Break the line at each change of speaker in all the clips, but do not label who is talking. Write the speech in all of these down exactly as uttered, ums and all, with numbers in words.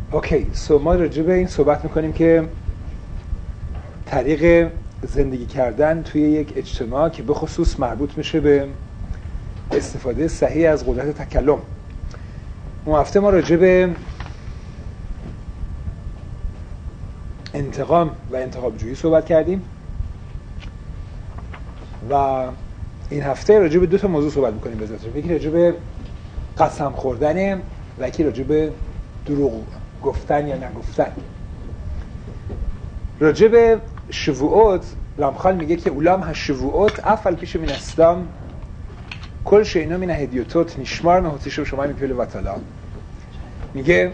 اوکی سو ما راجع به این صحبت میکنیم که طریق زندگی کردن توی یک اجتماع که به خصوص مربوط میشه به استفاده صحیح از قدرت تکلم. اون هفته ما راجع به انتقام و انتقام جویی صحبت کردیم و این هفته راجع به دو تا موضوع صحبت میکنیم بذات. یکی راجع به قسم خوردن و یکی راجع به دروغ گفتن یا نگفتن. راجع به شووعات رامخال میگه که اولام هشووعات افل پیش من اسلام کل شینا من هدیوتوت نشمار مهوتیشو شما میپیل وطلا. میگه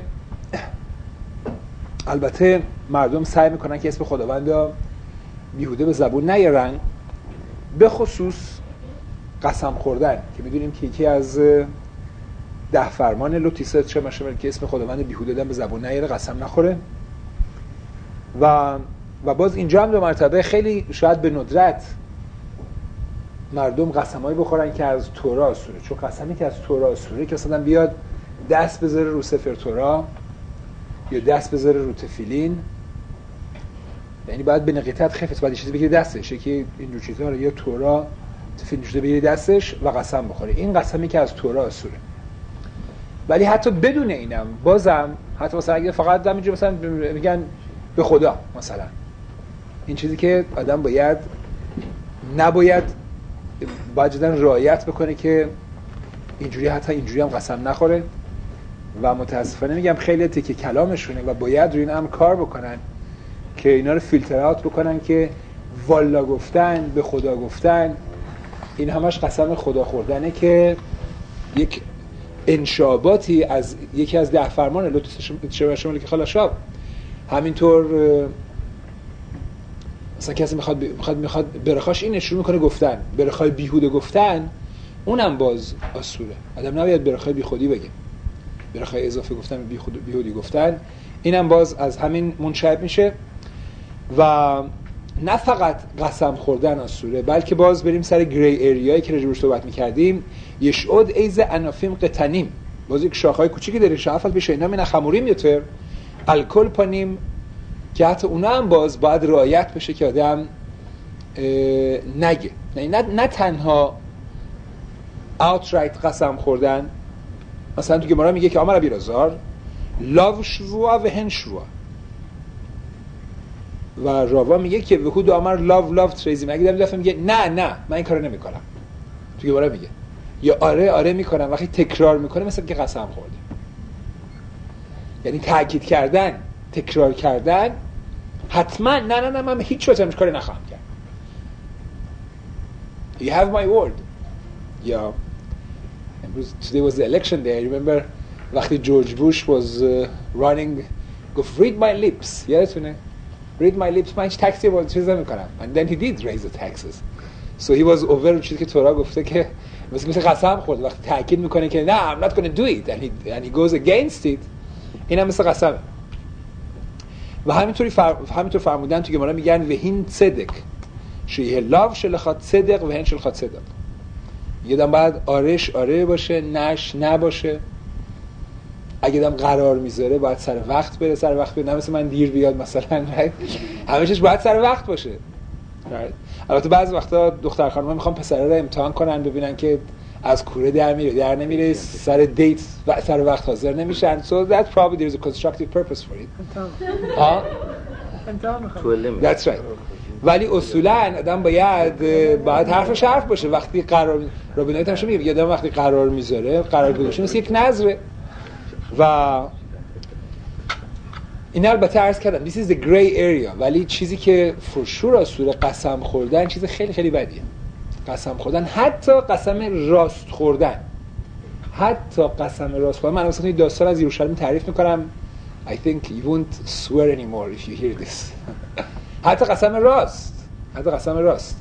البته مردم سعی میکنن که اسم خداوند رو بیهوده به زبون نیارن، به خصوص قسم خوردن که میدونیم که یکی از ده فرمان لوتیسه چه مشامل که اسم خداوند بیهوده دادن به زبون نیاره، قسم نخوره. و و باز اینجا هم دو مرتبه خیلی شاید به ندرت مردم قسمایی بخورن که از تورا آسوره، چون قسمی که از تورا آسوره که اصلا بیاد دست بذاره رو سفر تورا یا دست بذاره رو تفیلین، یعنی باید به نقیتت خفت باید چیزی بگیری دستش، که این دو چیزها رو یا تورا تفیلین شده بگیری دستش و قسم بخوره. این قسمی که از تورا آسوره. ولی حتی بدون اینم بازم حتی مثلا اگه فقط همینجوری مثلا میگن به خدا مثلا، این چیزی که آدم باید نباید باید جداً رعایت بکنه که اینجوری حتی اینجوری هم قسم نخوره. و متاسفانه میگم خیلی تیکه کلامشونه و باید روی این هم کار بکنن که اینا رو فیلتر اوت بکنن که والا گفتن به خدا گفتن این همش قسم خدا خوردنه که یک انشاباتی از یکی از ده فرمان لوتوس شمالی که خالا شاب. همینطور مثلا کسی میخواد میخواد میخواد برخاش این شروع میکنه گفتن، برخای بیهوده گفتن، اونم باز آسوره. آدم نباید برخای بیخودی بگه، برخای اضافه گفتن بیخود بیهودی گفتن، اینم باز از همین منشأ میشه. و نه فقط قسم خوردن آسوره، بلکه باز بریم سر گری اریایی که راجع بهش صحبت می‌کردیم. یشعد ایز انافیم قتنیم، باز یک شاخه‌های کوچیکی داره، شافل بشه اینا من خموریم یوتر الکل پانیم، که حتی اونا هم باز باید رعایت بشه که آدم نگه. نه نه, نه تنها outright قسم خوردن. مثلا تو گمارا میگه که آمر بیرازار لاو شروع و هن شروع، و راوا میگه که وهود آمر لاو لاو تریزیم. اگه در دفعه میگه نه نه من این کارو نمیکنم، تو گمارا میگه، یا آره آره میکنم، وقتی تکرار میکنه مثلا که قسم خورده. یعنی تاکید کردن، تکرار کردن، حتما نه نه نه من هیچ وقت همش کاری نخواهم کرد. You have my word. یا today was the election day. I remember وقتی جورج بوش was uh, running گفت read my lips. یادتونه؟ read my lips. من هیچ تکسی باید چیز نمیکنم. And then he did raise the taxes. So he was over چیزی که تورا گفته که مثل مثل قسم خورد وقتی تاکید میکنه که نه I'm not going to do it and he and he goes against it. اینم مثل قسمه. و همینطوری فر... همینطور فرمودن تو گمارا میگن وهین صدق شیه لاو شلخات صدق و هن شلخات صدق. یه دم بعد آرش آره باشه، نش نباشه. اگه دم قرار میذاره باید سر وقت بره، سر وقت بره، نه مثل من دیر بیاد مثلا. همه چیز باید سر وقت باشه. البته بعضی وقتا دختر خانم‌ها میخوان پسرا رو امتحان کنن ببینن که از کوره در میره در نمیره، سر دیت و سر وقت حاضر نمیشن. So that probably there is a constructive purpose for it. ها؟
امتحان میخوام.
That's right. ولی اصولاً آدم باید باید حرفش حرف باشه. وقتی قرار رابینایت هم میگه آدم وقتی قرار میذاره، قرار گذاشته مثل یک نظره. و این البته عرض کردم this is the gray area، ولی چیزی که for sure اصولا قسم خوردن چیز خیلی خیلی بدیه. قسم خوردن، حتی قسم راست خوردن، حتی قسم راست خوردن. من مثلا این داستان از یروشلیم تعریف میکنم. I think you won't swear anymore if you hear this. حتی قسم راست، حتی قسم راست.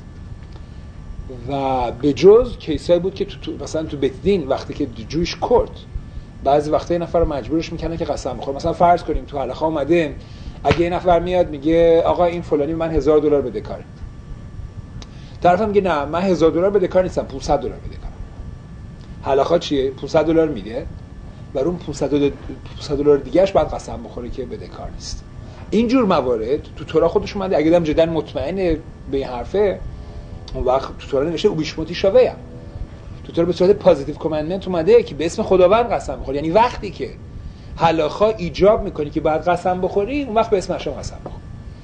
و به جز کیسایی بود که تو, تو مثلا تو بیت دین وقتی که جویش کرد بعضی وقتا یه نفر رو مجبورش میکنه که قسم بخوره. مثلا فرض کنیم تو حلقه اومده، اگه یه نفر میاد میگه آقا این فلانی من هزار دلار بده کاره، طرف هم میگه نه من هزار دلار بده کار نیستم، پانصد دلار بده کار. حلقه چیه؟ پانصد دلار میده، برای اون پانصد دلار دیگه‌اش باید قسم بخوره که بدهکار نیست. اینجور موارد تو تورا خودش اومده. اگه دم جدا مطمئن به این حرفه، اون وقت تو تورا نوشته اوبیشموتی شاوه. تو تورا به صورت پوزیتیو کامندمنت اومده که به اسم خداوند قسم بخور. یعنی وقتی که هلاخا ایجاب میکنی که باید قسم بخوری، اون وقت به اسم هشم قسم بخور.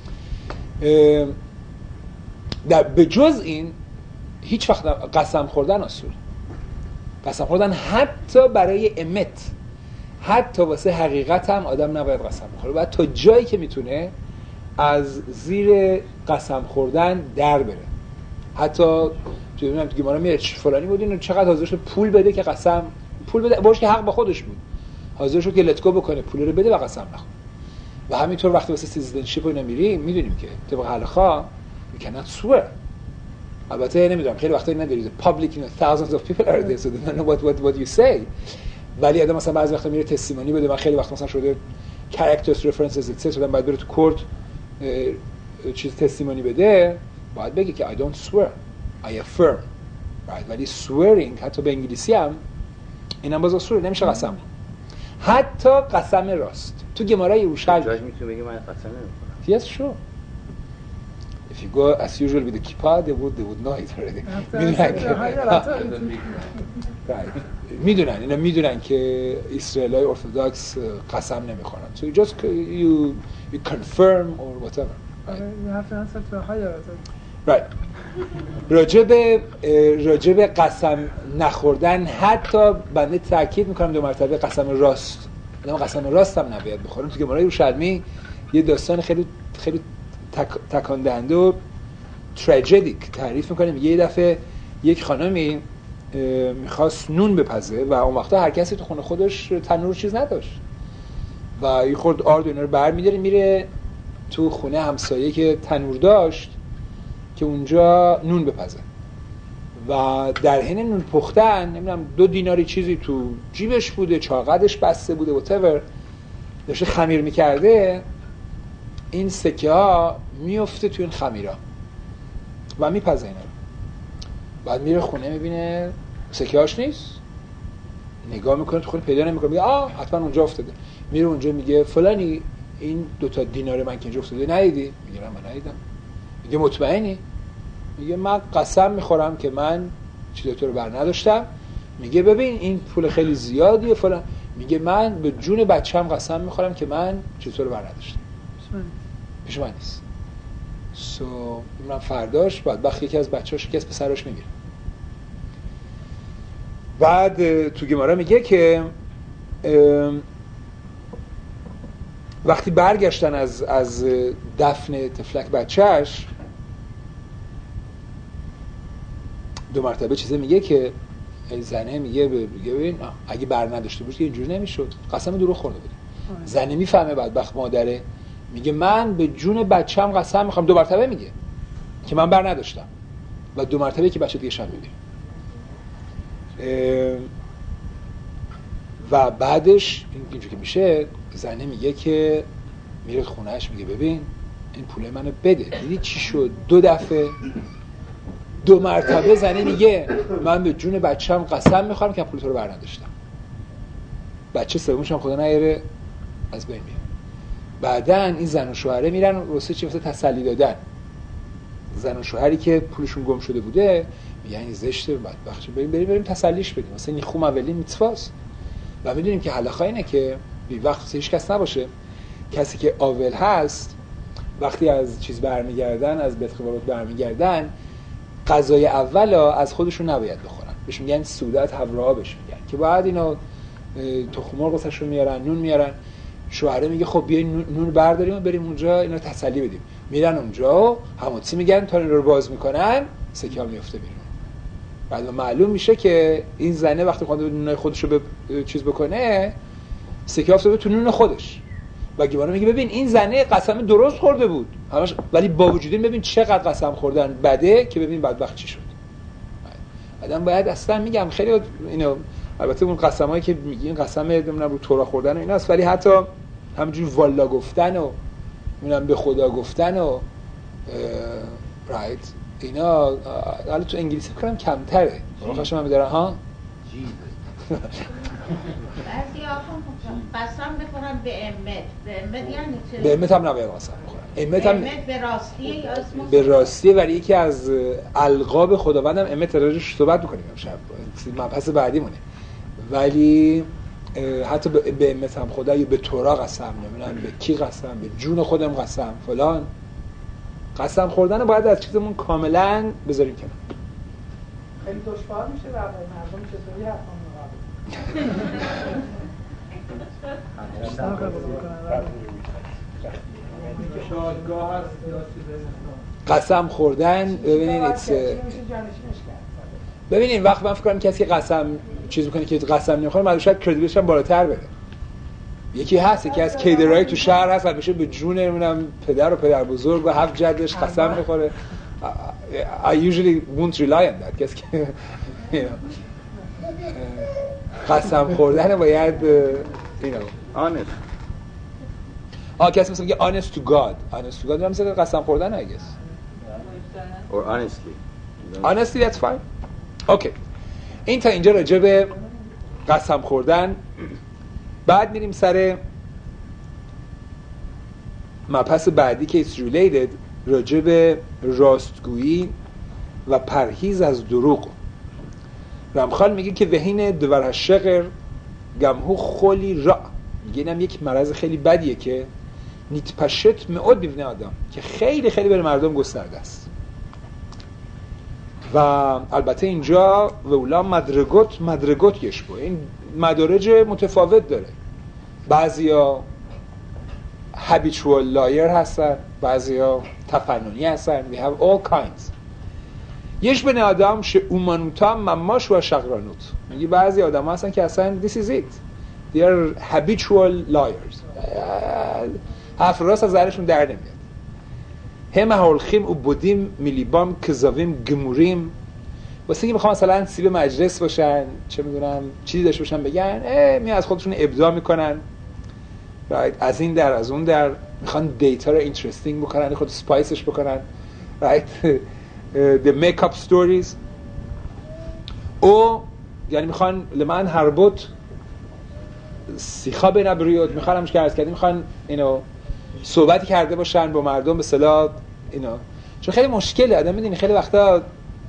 در به جز این هیچ وقت قسم خوردن اصول. قسم خوردن حتی برای امت، حتی واسه حقیقت هم آدم نباید قسم بخوره. باید تا جایی که میتونه از زیر قسم خوردن در بره. حتی تو ببینم دیگه ما رو میره فلانی بود اینو چقدر حاضر شد پول بده که قسم پول بده، باشه که حق با خودش بود، حاضر شد که لتگو بکنه پول رو بده و قسم نخوره. و همینطور وقتی واسه سیتیزنشیپ اینا میریم میدونیم که طبق هلاخا you cannot swear. البته نمیدونم خیلی وقتا اینا دارید public you know thousands of people are there so they don't know what what what you say. ولی آدم مثلا بعضی وقتا میره تستیمونی بده. من خیلی وقت مثلا شده characters references etc شدن بعد بره تو کورت چیز تستیمونی بده، باید بگه که I don't swear I affirm right. ولی swearing حتی به انگلیسی هم اینم باز اصول نمیشه قسم، حتی قسم راست. تو گمارای یروشلم
جاج میتونه بگه من قسم نمیخورم.
Yes sure. If you go as usual with the kippah, they would they would know it already. میدونن اینا میدونن که اسرائیلای ارتدوکس قسم نمیخورن. So you just you you confirm or whatever. Right.
You have to answer to a higher authority.
Right. راجب راجب قسم نخوردن حتی بنده تاکید میکنم دو مرتبه قسم راست. آدم قسم راست هم نباید بخورن. تو گمارای یروشلمی یه داستان خیلی خیلی تک، تکان دهنده و تراژدیک تعریف میکنه. میگه یه دفعه یک خانمی میخواست نون بپزه و اون وقتا هر کسی تو خونه خودش تنور چیز نداشت و یه خورد آرد اینا رو برمی‌داره میره تو خونه همسایه که تنور داشت که اونجا نون بپزه و در حین نون پختن نمیدونم دو دیناری چیزی تو جیبش بوده، چاقدش بسته بوده whatever، داشته خمیر میکرده. این سکه ها میفته تو این خمیرا و میپزه اینا رو. بعد میره خونه میبینه سکه هاش نیست، نگاه میکنه تو خونه پیدا نمیکنه، میگه آه حتما اونجا افتاده. میره اونجا میگه فلانی این دوتا دینار من که اینجا افتاده ندیدی؟ میگه من ندیدم. میگه مطمئنی؟ میگه من قسم میخورم که من چیزی تو رو بر نداشتم. میگه ببین این پول خیلی زیادیه فلان. میگه من به جون بچه‌م قسم میخورم که من چیزی تو رو بر نداشتم. پیش من نیست. سو من فرداش بعد وقتی یکی از بچه‌هاش که از پسرش میگیره. بعد تو گمارا میگه که وقتی برگشتن از از دفن تفلک بچه‌اش دو مرتبه چیزه میگه که زنه میگه میگه ببین اگه بر نداشته بود که اینجوری نمیشد، قسم دروغ خورده بود. زنه میفهمه بدبخت مادره، میگه من به جون بچه‌م قسم میخوام. دو مرتبه میگه که من بر نداشتم و دو مرتبه که بچه دیگه شب میبینه. و بعدش اینجوری که میشه زنه میگه که میره خونهش میگه ببین این پول منو بده. دیدی چی شد؟ دو دفعه دو مرتبه زنه میگه من به جون بچه‌م قسم میخوام که پول تو رو بر نداشتم. بچه سومش هم خدا نیاره از بین میره. بعدن این زن و شوهره میرن واسه چی؟ واسه تسلی دادن. زن و شوهری که پولشون گم شده بوده میگن این زشته بدبخت، بریم بریم بریم تسلیش بدیم. واسه این خوم اولین میتواست. و میدونیم که حلاخا اینه که بی وقت هیچ کس نباشه. کسی که آول هست وقتی از چیز برمیگردن، از بدخوارات برمیگردن، غذای اولا از خودشون نباید بخورن. بهش میگن سودت حورا بهش میگن که بعد اینا تخم مرغ واسهشون میارن، نون میارن. شوهره میگه خب بیاین نون برداریم و بریم اونجا اینا تسلی بدیم. میرن اونجا همونطوری میگن تا این رو باز میکنن سکه ها میفته بیرون. بعد معلوم میشه که این زنه وقتی خواهد نون خودش رو به چیز بکنه سکه افتاده تو نون خودش. و گیوانه میگه ببین این زنه قسم درست خورده بود همش، ولی با وجود این ببین چقدر قسم خوردن بده که ببین بدبخت چی شد. آدم باید اصلا میگم خیلی اینو البته اون قسمایی که میگین قسم نمیدونم رو تورا خوردن و ایناست، ولی حتی همینجوری والا گفتن و میگم به خدا گفتن و رایت اینا حالا تو انگلیسی کنم کمتره. واقعا من میدارم ها
بعضی آقا قسم بخورن به امت. به امت یعنی چه؟
به امت هم نباید قسم بخورن. امت هم
امت به راستی یا اسم
به راستی، ولی یکی از القاب خداوندم امت راجعش صحبت می‌کنیم امشب. مبحث بعدی مونه. ولی حتی به امت هم خدا یا به تورا قسم، نمیدونم به کی قسم، به جون خودم قسم فلان. قسم خوردن باید از چیزمون کاملا بذاریم کنار.
خیلی دشوار میشه برای مردم چطوری حرفامون رو قبول کنن.
قسم خوردن ببینید ببینید وقت من فکر کنم کسی که قسم چیز میکنه که قسم نمیخوره معلومه شاید کردیتش هم بالاتر بره. یکی هست یکی از کیدرای تو شهر هست همیشه به جون نمیدونم پدر و پدر بزرگ و هفت جدش قسم میخوره. I usually won't rely on that. کسی که قسم خوردن باید you know
honest.
آه کسی مثلا میگه honest to God. honest to God مثلا قسم خوردن I guess.
or honestly.
honestly that's fine. اوکی. این تا اینجا راجع به قسم خوردن. بعد میریم سر مبحث بعدی که it's related راجع به راستگویی و پرهیز از دروغ. رمخال میگه که وهین دور الشقر گمهو خلی را، میگه اینم یک مرض خیلی بدیه که نیتپشت معود بیونه آدم، که خیلی خیلی بر مردم گسترده است. و البته اینجا و اولا مدرگوت مدرگوت یشبه، این مدارج متفاوت داره. بعضیا habitual liar هستن، بعضیا تفننی هستن. we have all kinds. یش بن آدم ش اومانوتا مماش و شقرانوت، میگه بعضی آدم ها هستن که اصلا this is it they are habitual liars، حرف راست از ذهنشون در نمیاد. هم هولخیم و بودیم میلیبام کذاویم گموریم، واسه اینکه میخوام مثلا سیب مجلس باشن، چه میدونم چیزی داشته باشن بگن، می از خودشون ابداع میکنن right. از این در از اون در میخوان دیتا رو اینترستینگ بکنن، خود سپایسش بکنن right. the make up stories او یعنی میخوان لمن هربوت سیخا بین بریود، میخوان همش که عرض کردیم میخوان اینو صحبتی کرده باشن با مردم به اصطلاح اینو، چون خیلی مشکله آدم میدونی خیلی وقتا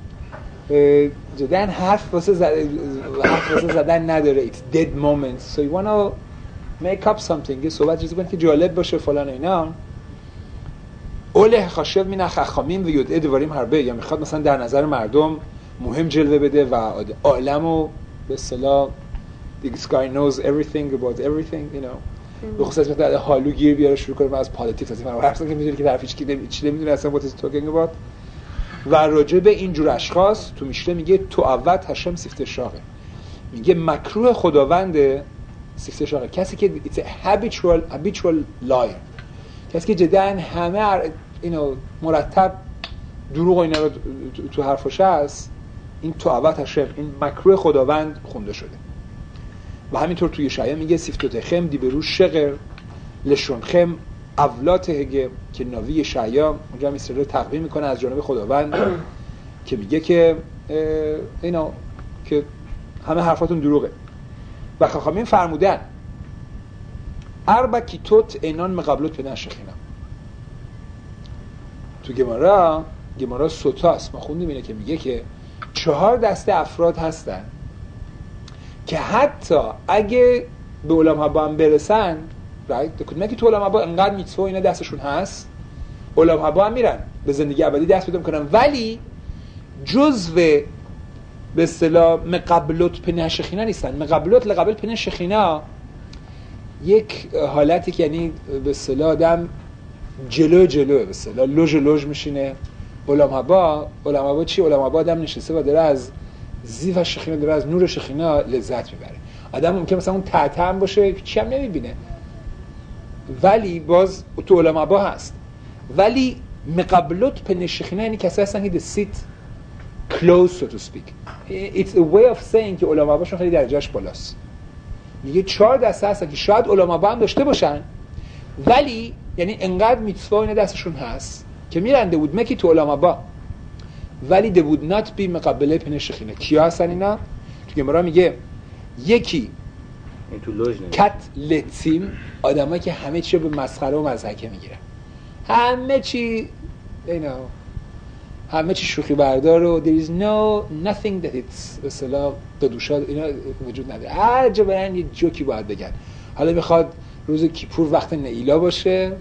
جدن حرف واسه زدن حرف واسه زدن نداره. it's dead moments so you want to make up something، یه صحبت چیزی کنید که جالب باشه فلان اینا. اوله خاشب می نخخامیم و یود ادواریم هربه، یا میخواد مثلا در نظر مردم مهم جلوه بده و عالمو به اصطلاح the guy knows everything about everything you know. به خصوص مثلا حالو گیر بیاره شروع کنه از پالیتیکس، از من هر چیزی که میدونی که طرف هیچ چیزی نمیدونه اصلا what is talking about. و راجع به این جور اشخاص تو میشه میگه تو اول هشم سیفت شاقه، میگه مکروه خداوند سیفت شاقه، کسی که it's a habitual habitual liar، کسی که جدن همه اینو مرتب دروغ و اینا رو تو حرفش هست، این تو اول هشم این مکروه خداوند خونده شده. و همینطور توی شایعه میگه سیفتوت خم دی برو شقر لشون خم اولات هگه، که ناوی شایعه اونجا هم استرالو تقویم میکنه از جانب خداوند که میگه که اینا که همه حرفاتون دروغه. و خاخامین فرمودن اربع کیتوت اینان مقابلوت پدن شخینم. تو گمارا گمارا سوتاست ما خوندیم اینه که میگه که چهار دسته افراد هستن که حتی اگه به علما با هم برسن right کدومه که تو علما با انقدر میتسو اینا دستشون هست، علما با هم میرن به زندگی ابدی دست پیدا میکنن، ولی جزو به اصطلاح مقابلوت پنه شخینا نیستن. مقابلوت لقبل پنه شخینا یک حالتی که یعنی به اصطلاح آدم جلو جلو به اصطلاح لوژ لوژ میشینه. علما با علما با چی؟ علما با آدم نشسته و داره از زیو شخینا، داره از نور شخینا لذت میبره. آدم ممکنه مثلا اون تحته هم باشه چی هم نمیبینه، ولی باز تو علما با هست. ولی مقابلوت پنه شخینا یعنی کسی هستن که the sit close so to speak. It's a way of saying که علما باشون خیلی درجهش بالاست. میگه چهار دسته هستن که شاید علما با هم داشته باشن، ولی یعنی انقدر میتسوا اینا دستشون هست که میرنده بود مکی تو علما با، ولی they would not be مقابله پنه شخینه. کیا هستن اینا؟ تو گمارا میگه یکی
این تو لوژ نمیشه.
کت لتیم آدمایی که همه چی رو به مسخره و مضحکه میگیرن، همه چی you know همه چی شوخی بردار و there is no nothing that it's به اصطلاح دادوشاد اینا وجود نداره. هر جا برن یه جوکی باید بگن. حالا میخواد روز کیپور وقت نیلا باشه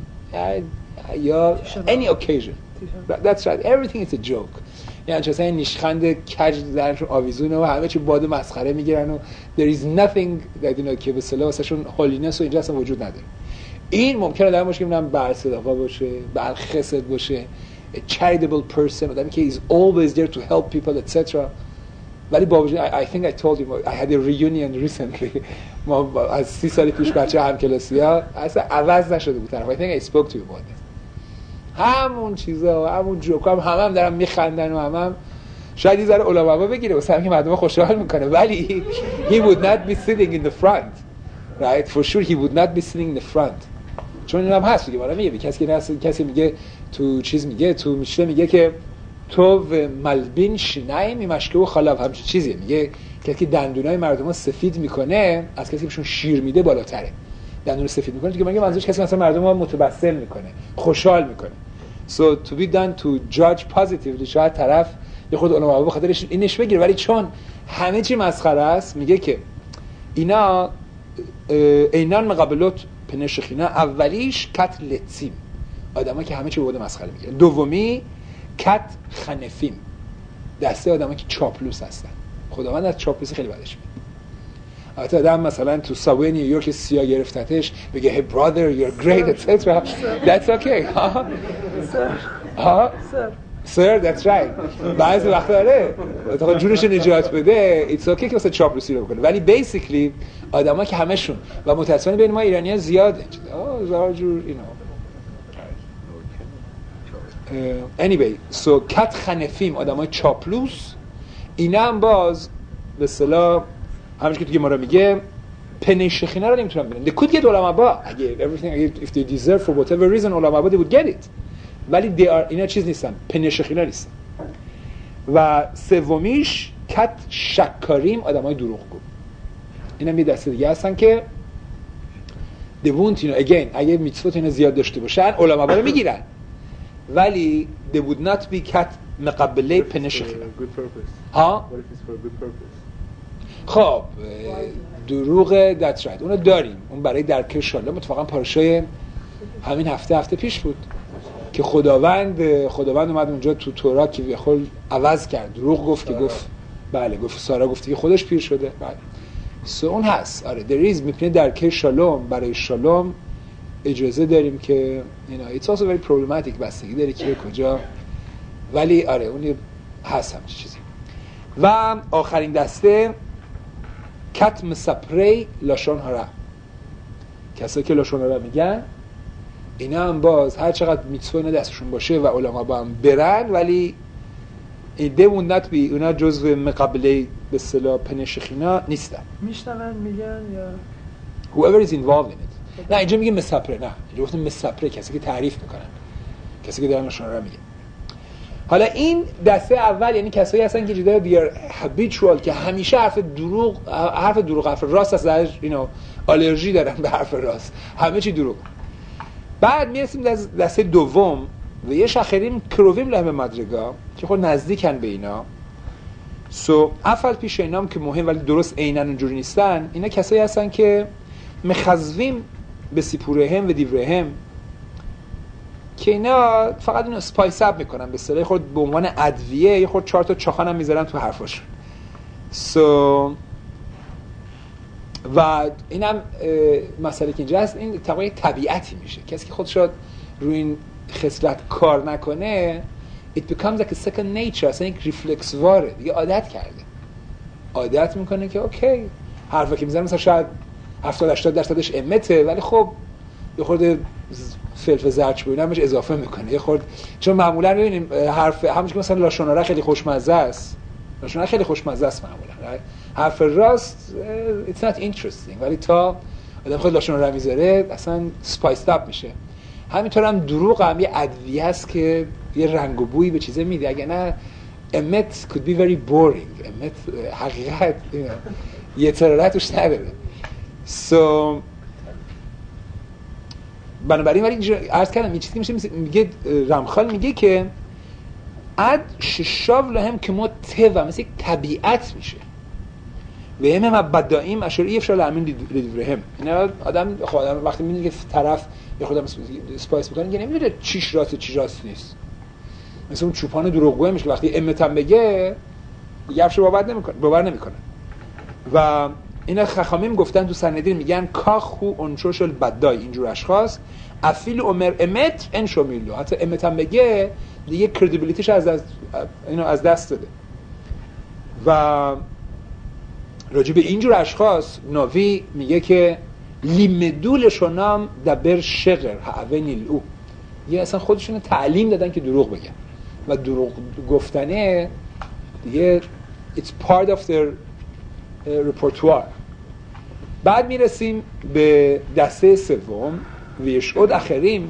یا any occasion. That's right. Everything is a joke. یعنی چه مثلا نیشخند کج درشون آویزونه و همه چی باد مسخره میگیرن و there is nothing that you know که به اصطلاح واسهشون هولینس و اینجا اصلا وجود نداره. این ممکنه در باشه که میگم بر صدقه باشه، بر خسد باشه، a charitable person، آدمی که is always there to help people et cetera. ولی با وجود I, I think I told you I had a reunion recently. ما از سی سال پیش بچه همکلاسی‌ها اصلا عوض نشده بود طرف. I think I spoke to you about it. همون چیزا و همون جوکا هم همه هم دارن میخندن و همه هم شاید یه ذره علماء بگیره واسه همین مردم خوشحال میکنه، ولی he would not be sitting in the front, right? For sure he would not be sitting in the front. چون اینم هست دیگه، والا میگه کسی که هست، کسی میگه تو چیز میگه تو میشه میگه که تو و ملبین شینای میمشکه و خلاف همچین چیزیه، میگه کسی که دندونای مردمو سفید میکنه از کسی که بهشون شیر میده بالاتره. دندون سفید میکنه دیگه، میگه منظورش کسی مثلا مردمو متبسم میکنه، خوشحال میکنه. So to be done to judge positively شاید طرف یه خود علماء به خاطرش اینش بگیره، ولی چون همه چی مسخره است میگه که اینا اینان مقابلات پنشخینا. اولیش کت لتیم، آدمایی که همه چی به مسخره میگیرن. دومی کت خنفیم، دسته آدمایی که چاپلوس هستن. خداوند از چاپلوسی خیلی بدش میاد. البته آدم مثلا تو سابوی نیویورک سیاه گرفتتش بگه hey brother you're great et cetera. That's okay. ها ها sir that's right. بعضی وقتا داره تا جونش نجات بده it's okay که مثلا چاپلوسی رو بکنه، ولی basically آدمایی که همشون و متأسفانه بین ما ایرانی‌ها زیاده آه زار جور اینا. anyway so کت خنفیم آدمای چاپلوس، اینا هم باز به اصطلاح همش که توی ما رو میگه پنیشخینه رو نمیتونن ببینن. they could get علما با اگه everything if they deserve for whatever reason علما با they would get it، ولی they are اینا چیز نیستن، پنیشخینه نیستن. و سومیش کت شکاریم آدمای دروغگو، اینا می دسته دیگه هستن که they won't you know again اگه میتوت اینا زیاد داشته باشن علما با رو میگیرن، ولی they would not be کت مقبله پنیشخینه. ها
What if it's for a good purpose?
خب دروغ that's right اونو داریم، اون برای درک شالوم. اتفاقا پارشای همین هفته هفته پیش بود که خداوند خداوند اومد اونجا تو تورا که بخول عوض کرد، دروغ گفت که گفت بله گفت سارا گفتی که خودش پیر شده. بله سو اون هست. آره there is میتونه درک شالوم برای شالوم اجازه داریم که you know it's also very problematic، بستگی داره که کجا، ولی آره اون هست همچین چیزی. و آخرین دسته کتم سپری لاشون هارا، کسایی که لاشون هارا میگن اینا هم باز هر چقدر میتسو اینا دستشون باشه و علما با هم برن، ولی ایده موندت بی اونا جزو مقابله به اصطلاح پنشخینا نیستن،
میشنون میگن یا
whoever is involved in it. نه اینجا میگه مسپره، نه اینجا گفتم مسپره کسی که تعریف میکنن، کسی که دارن لاشون هارا میگن. حالا این دسته اول یعنی کسایی هستن که جدا بیار habitual که همیشه حرف دروغ حرف دروغ حرف راست از ازش اینو آلرژی دارن به حرف راست، همه چی دروغ. بعد میرسیم دسته دوم و یه شخریم کرویم لهم مدرگا که خود نزدیکن به اینا. سو افل پیش اینام که مهم ولی درست عیناً اونجوری نیستن. اینا کسایی هستن که مخزویم به سیپورهم و دیورهم که اینا فقط اینو اسپایس اپ میکنن به اصطلاح خود به عنوان ادویه، یه خورد چهار تا چاخان هم میذارن تو حرفاشون. سو و اینم مسئله که اینجا هست، این تقریبا طبیعتی میشه. کسی که خودش روی این خصلت کار نکنه it becomes like a second nature، اصلا یک ریفلکس واره دیگه، عادت کرده، عادت میکنه که اوکی حرفا که میزنه مثلا شاید هفتاد هشتاد درصدش امته، ولی خب یه خورده فلفل زرچ ببینم بهش اضافه میکنه یه خورده، چون معمولا ببینیم حرف همونش که مثلا لاشوناره خیلی خوشمزه است، لاشوناره خیلی خوشمزه است معمولا، حرف راست it's not interesting، ولی تا آدم خود لاشوناره میذاره اصلا سپایس اپ میشه. همینطور هم دروغ هم یه ادویه است که یه رنگ و بویی به چیزه میده، اگه نه امت could be very boring، امت حقیقت یه ترارت توش نداره. so بنابراین ولی عرض کردم یه چیزی میشه میگه رمخال میگه که اد ششاو لهم که ما توا مثل طبیعت میشه و هم هم بدائیم اشاری افشال امین لیدورهم. اینا آدم خودم وقتی میدونه که طرف یه خودم اسپایس میکنه میگه نمیدونه چیش راست چی راست نیست. مثل اون چوپان دروغگوه میشه که وقتی امتم بگه دیگه افش باور نمیکنه باور نمیکنه. و اینا خخامیم گفتن تو سندین میگن کاخو اونچوشل بدای اینجور اشخاص افیل عمر امت ان شمیلو، حتی امتم بگه دیگه کردیبیلیتیش از از اینو از دست داده. و راجع به اینجور اشخاص ناوی میگه که لیمدولشونام دبر شغر هاونیل او، یه اصلا خودشون تعلیم دادن که دروغ بگن و دروغ گفتنه دیگه it's part of their repertoire. بعد میرسیم به دسته سوم ویشعود اخریم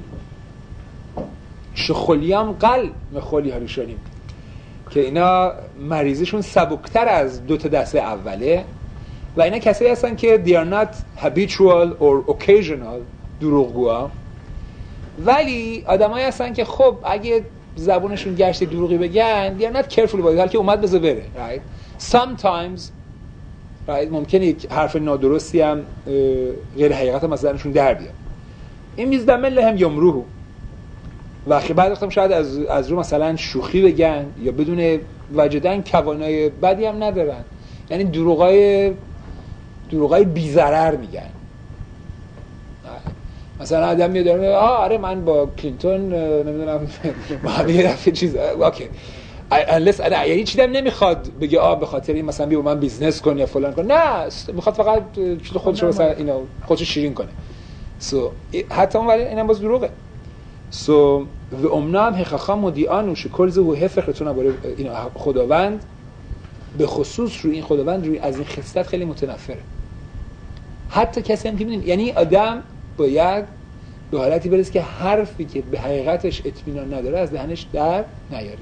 شخولیام قل مخولی هریشانیم که اینا مریضشون سبکتر از دو تا دسته اوله و اینا کسایی هستن که they are not habitual or occasional دروغگوها، ولی آدمایی هستن که خب اگه زبونشون گشت دروغی بگن they are not careful about it، حالا که اومد بذار بره right sometimes right ممکنه یک حرف نادرستی هم غیر حقیقت هم از درشون در بیاد. این میزدمه لهم یمروه و خیلی بعد وقتم شاید از از رو مثلا شوخی بگن یا بدون وجدان کوانای بدی هم ندارن، یعنی دروغای دروغای بی‌ضرر میگن. مثلا آدم میاد آره آره من با کلینتون نمیدونم با همه یه دفعه چیز اوکی unless یعنی چیزی هم نمیخواد بگه آ به خاطر این مثلا بیا من بیزنس کن یا فلان کن، نه میخواد فقط چیز خودش رو مثلا اینو خودش شیرین کنه. سو حتی اون ولی اینم باز دروغه. سو و امنام حقاقا مدیانو شکرز و حفقتون برای این خداوند به خصوص روی این خداوند روی از این خصلت خیلی متنفره. حتی کسی هم که میدونید یعنی آدم باید به حالتی برسه که حرفی که به حقیقتش اطمینان نداره از دهنش در نیاره.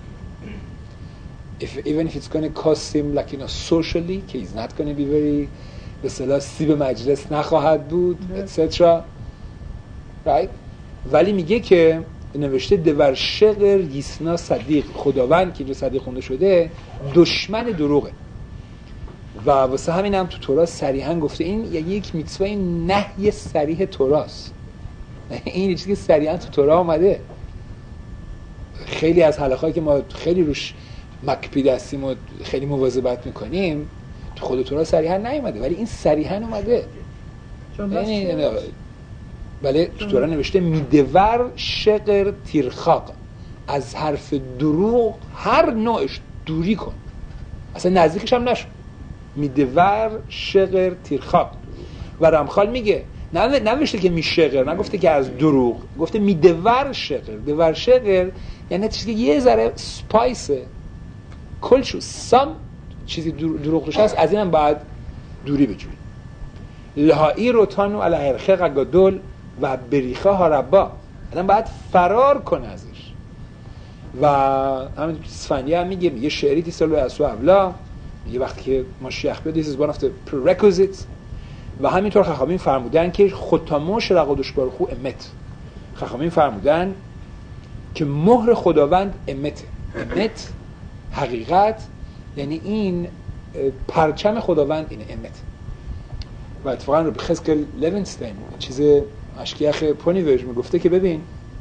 If, even if it's going to cost him like you know socially که he's not going to be very به اصطلاح سیب مجلس نخواهد بود et cetera right. ولی میگه که نوشته دور شغر یسنا صدیق، خداوند که اینجا صدیق خونده شده دشمن دروغه و واسه همین هم تو تورات صریحا گفته این یعنی یک میتوای نهی صریح توراست. این چیزی که صریحا تو تورات اومده. خیلی از حلقه‌ای که ما خیلی روش مکپید هستیم و خیلی مواظبت میکنیم تو خود تورات صریحا نیومده، ولی این صریحا اومده. یعنی بله تو تورات نوشته میدور شقر تیرخاق، از حرف دروغ هر نوعش دوری کن، اصلا نزدیکش هم نشو. میدور شقر تیرخاق. و رمخال میگه نه نوشته که میشقر، نگفته که از دروغ، گفته میدور شقر. دور شقر یعنی چیزی که یه ذره سپایسه کلشو سم چیزی دروغ روش هست، از اینم باید دوری بجوری. لهایی روتانو علی هرخه قگادول و بریخه ها ربا، آدم باید فرار کنه ازش. و همین اسفندی هم میگه یه شعری تیسلو اسو اولا یه وقتی که ماشیخ بیاد this is one of the prerequisites. و همینطور خخامین فرمودن که ختاموش رقادش بارخو امت، خخامین فرمودن که مهر خداوند امته. امت حقیقت یعنی این پرچم خداوند اینه امت. و اتفاقا رو به خزکل لوینستین چیز اشکیخ پونیوژ میگفته که ببین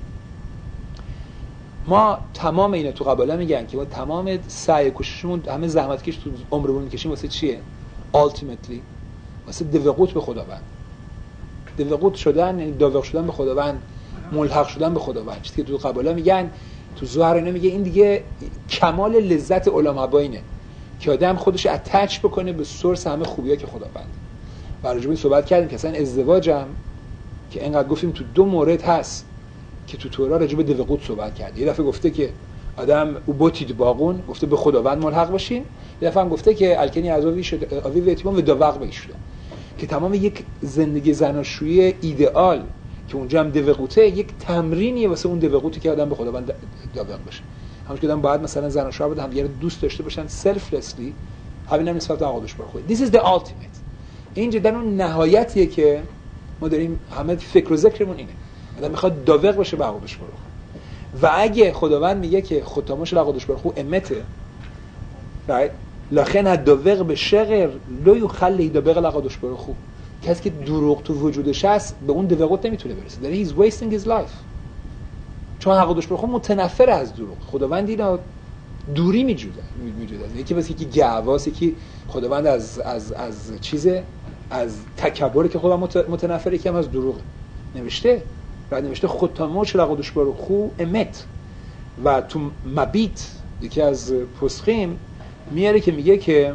ما تمام اینا تو قباله میگن که ما تمام سعی کوششمون همه زحمت کش تو عمرمون میکشیم واسه چیه؟ ultimately واسه دوقوت به خداوند. دوقوت شدن یعنی داوق شدن به خداوند، ملحق شدن به خداوند. چیزی که تو قباله میگن تو ظاهر اینا میگه این دیگه کمال لذت علما اینه که آدم خودش اتچ بکنه به سورس همه خوبی‌ها که خداوند. و راجع به صحبت کردیم که اصلا ازدواجم که اینقدر گفتیم تو دو مورد هست که تو تورا راجع به دوقوت صحبت کرد. یه دفعه گفته که آدم او بوتید باغون، گفته به خداوند ملحق باشین. یه دفعه هم گفته که الکنی عزاوی شد آوی و اتیمون و داوق بگیشده که تمام یک زندگی زناشویی ایدئال که اونجا هم دوقوته یک تمرینیه واسه اون دوقوتی که آدم به خداوند داوق بشه. همون که آدم باید مثلا زن و شوهر هم دیگه دوست داشته باشن سلفلسلی، همین هم نسبت به عقدش برخورد. This is the ultimate. این جدا اون نهایتیه که ما داریم همه فکر و ذکرمون اینه. آدم میخواد داوق بشه به قدش برخ. و اگه خداوند میگه که ختامش لقدش برخو امته، right؟ لخن الداوق به شغر لو یخلی داوق لقدش برخو. کسی که دروغ تو وجودش هست به اون دروغ نمیتونه برسه. داره he's wasting his life. چون حقدش برخو متنفر از دروغ. خداوند اینا دوری میجوده میجوده. یکی واسه یکی گواس، یکی خداوند از از از چیزه، از تکبری که خدا متنفره، یکی هم از دروغ. نوشته بعد نوشته ختامش لقدش برخو امت. و تو مبیت یکی از پسخیم میاره که میگه که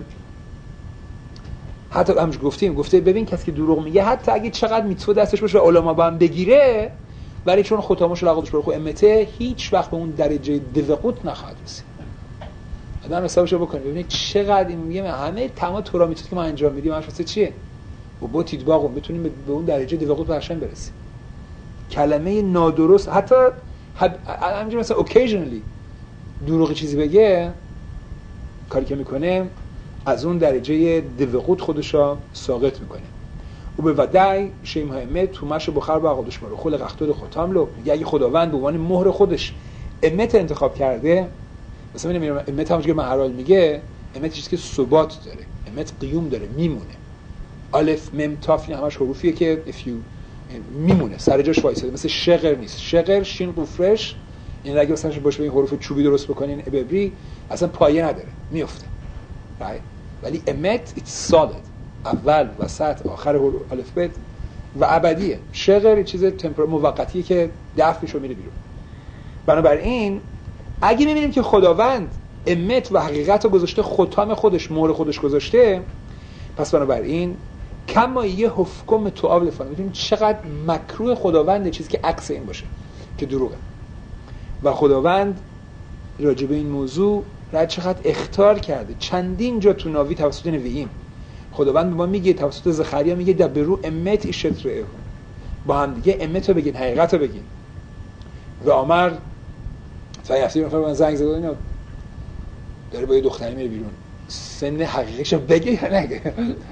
حتی همش گفتیم گفته ببین کسی که دروغ میگه حتی اگه چقدر میتو دستش باشه علما با هم بگیره، ولی چون ختامش لقدش برخو امته هیچ وقت به اون درجه دوقوت نخواهد رسید. آدم حسابشو بکنه ببینید چقدر این میگه همه تمام تورا میتونه که ما انجام میدیم همش واسه چیه؟ و با تیدباقو بتونیم به اون درجه دوقوت برشن برسیم. کلمه نادرست حتی همینجوری مثلا occasionally دروغ چیزی بگه، کاری که میکنه از اون درجه دوقوت خودشو ساقط میکنه. او به ودای شیم های تو مش بخار با قدش برو خل قختل ختام لو. میگه اگه خداوند به عنوان مهر خودش امت انتخاب کرده، مثلا میگم امت همونجوری که مهرال میگه امت چیزی که ثبات داره، امت قیوم داره، میمونه. الف مم تاف این همش حروفیه که if you میمونه سر جاش وایساده، مثل شغر نیست. شغر شین قفرش این اگه مثلا باشه این حروف چوبی درست بکنین ابری اصلا پایه نداره، میفته. right؟ ولی امت it's solid، اول وسط آخر الفبت و ابدیه. شغر چیز تمپر موقتیه که دفع میشه میره بیرون. بنابراین اگه میبینیم که خداوند امت و حقیقت رو گذاشته، ختام خودش مهر خودش گذاشته، پس بنابراین کما یه حکم تو آب لفانه میتونیم چقدر مکروه خداونده چیزی که عکس این باشه که دروغه. و خداوند راجع به این موضوع را چقدر اخطار کرده. چندین جا تو ناوی توسط نوییم خداوند به ما میگه، توسط زخریا میگه دبرو امت ایشت رئه، با هم دیگه امت رو بگین، حقیقت رو بگین. و عمر تا یه هفته نفر من زنگ زد اینا داره با یه دختری میره بیرون، سن حقیقیشو بگه یا نگه.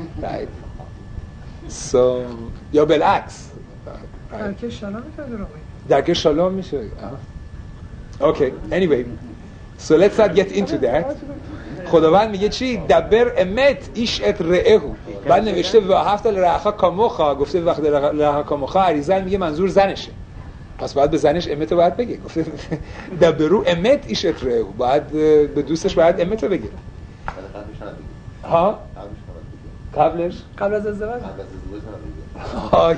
so یا بالعکس
درکش شلام میکنه رو
درکش شلام میشه. اوکی anyway so let's not get into that. خداوند میگه چی؟ دبر امت ایش ات رئهو. بعد نوشته و هفت لرعخا کاموخا، گفته وقت لرعخا کاموخا عریزن میگه منظور زنشه، پس باید به زنش امت رو باید بگه. گفته دبرو امت ایش ات رئهو، باید به دوستش باید امت رو بگه. ها؟ قبلش؟
قبل از ازدواج؟
قبل از ازدواج
ها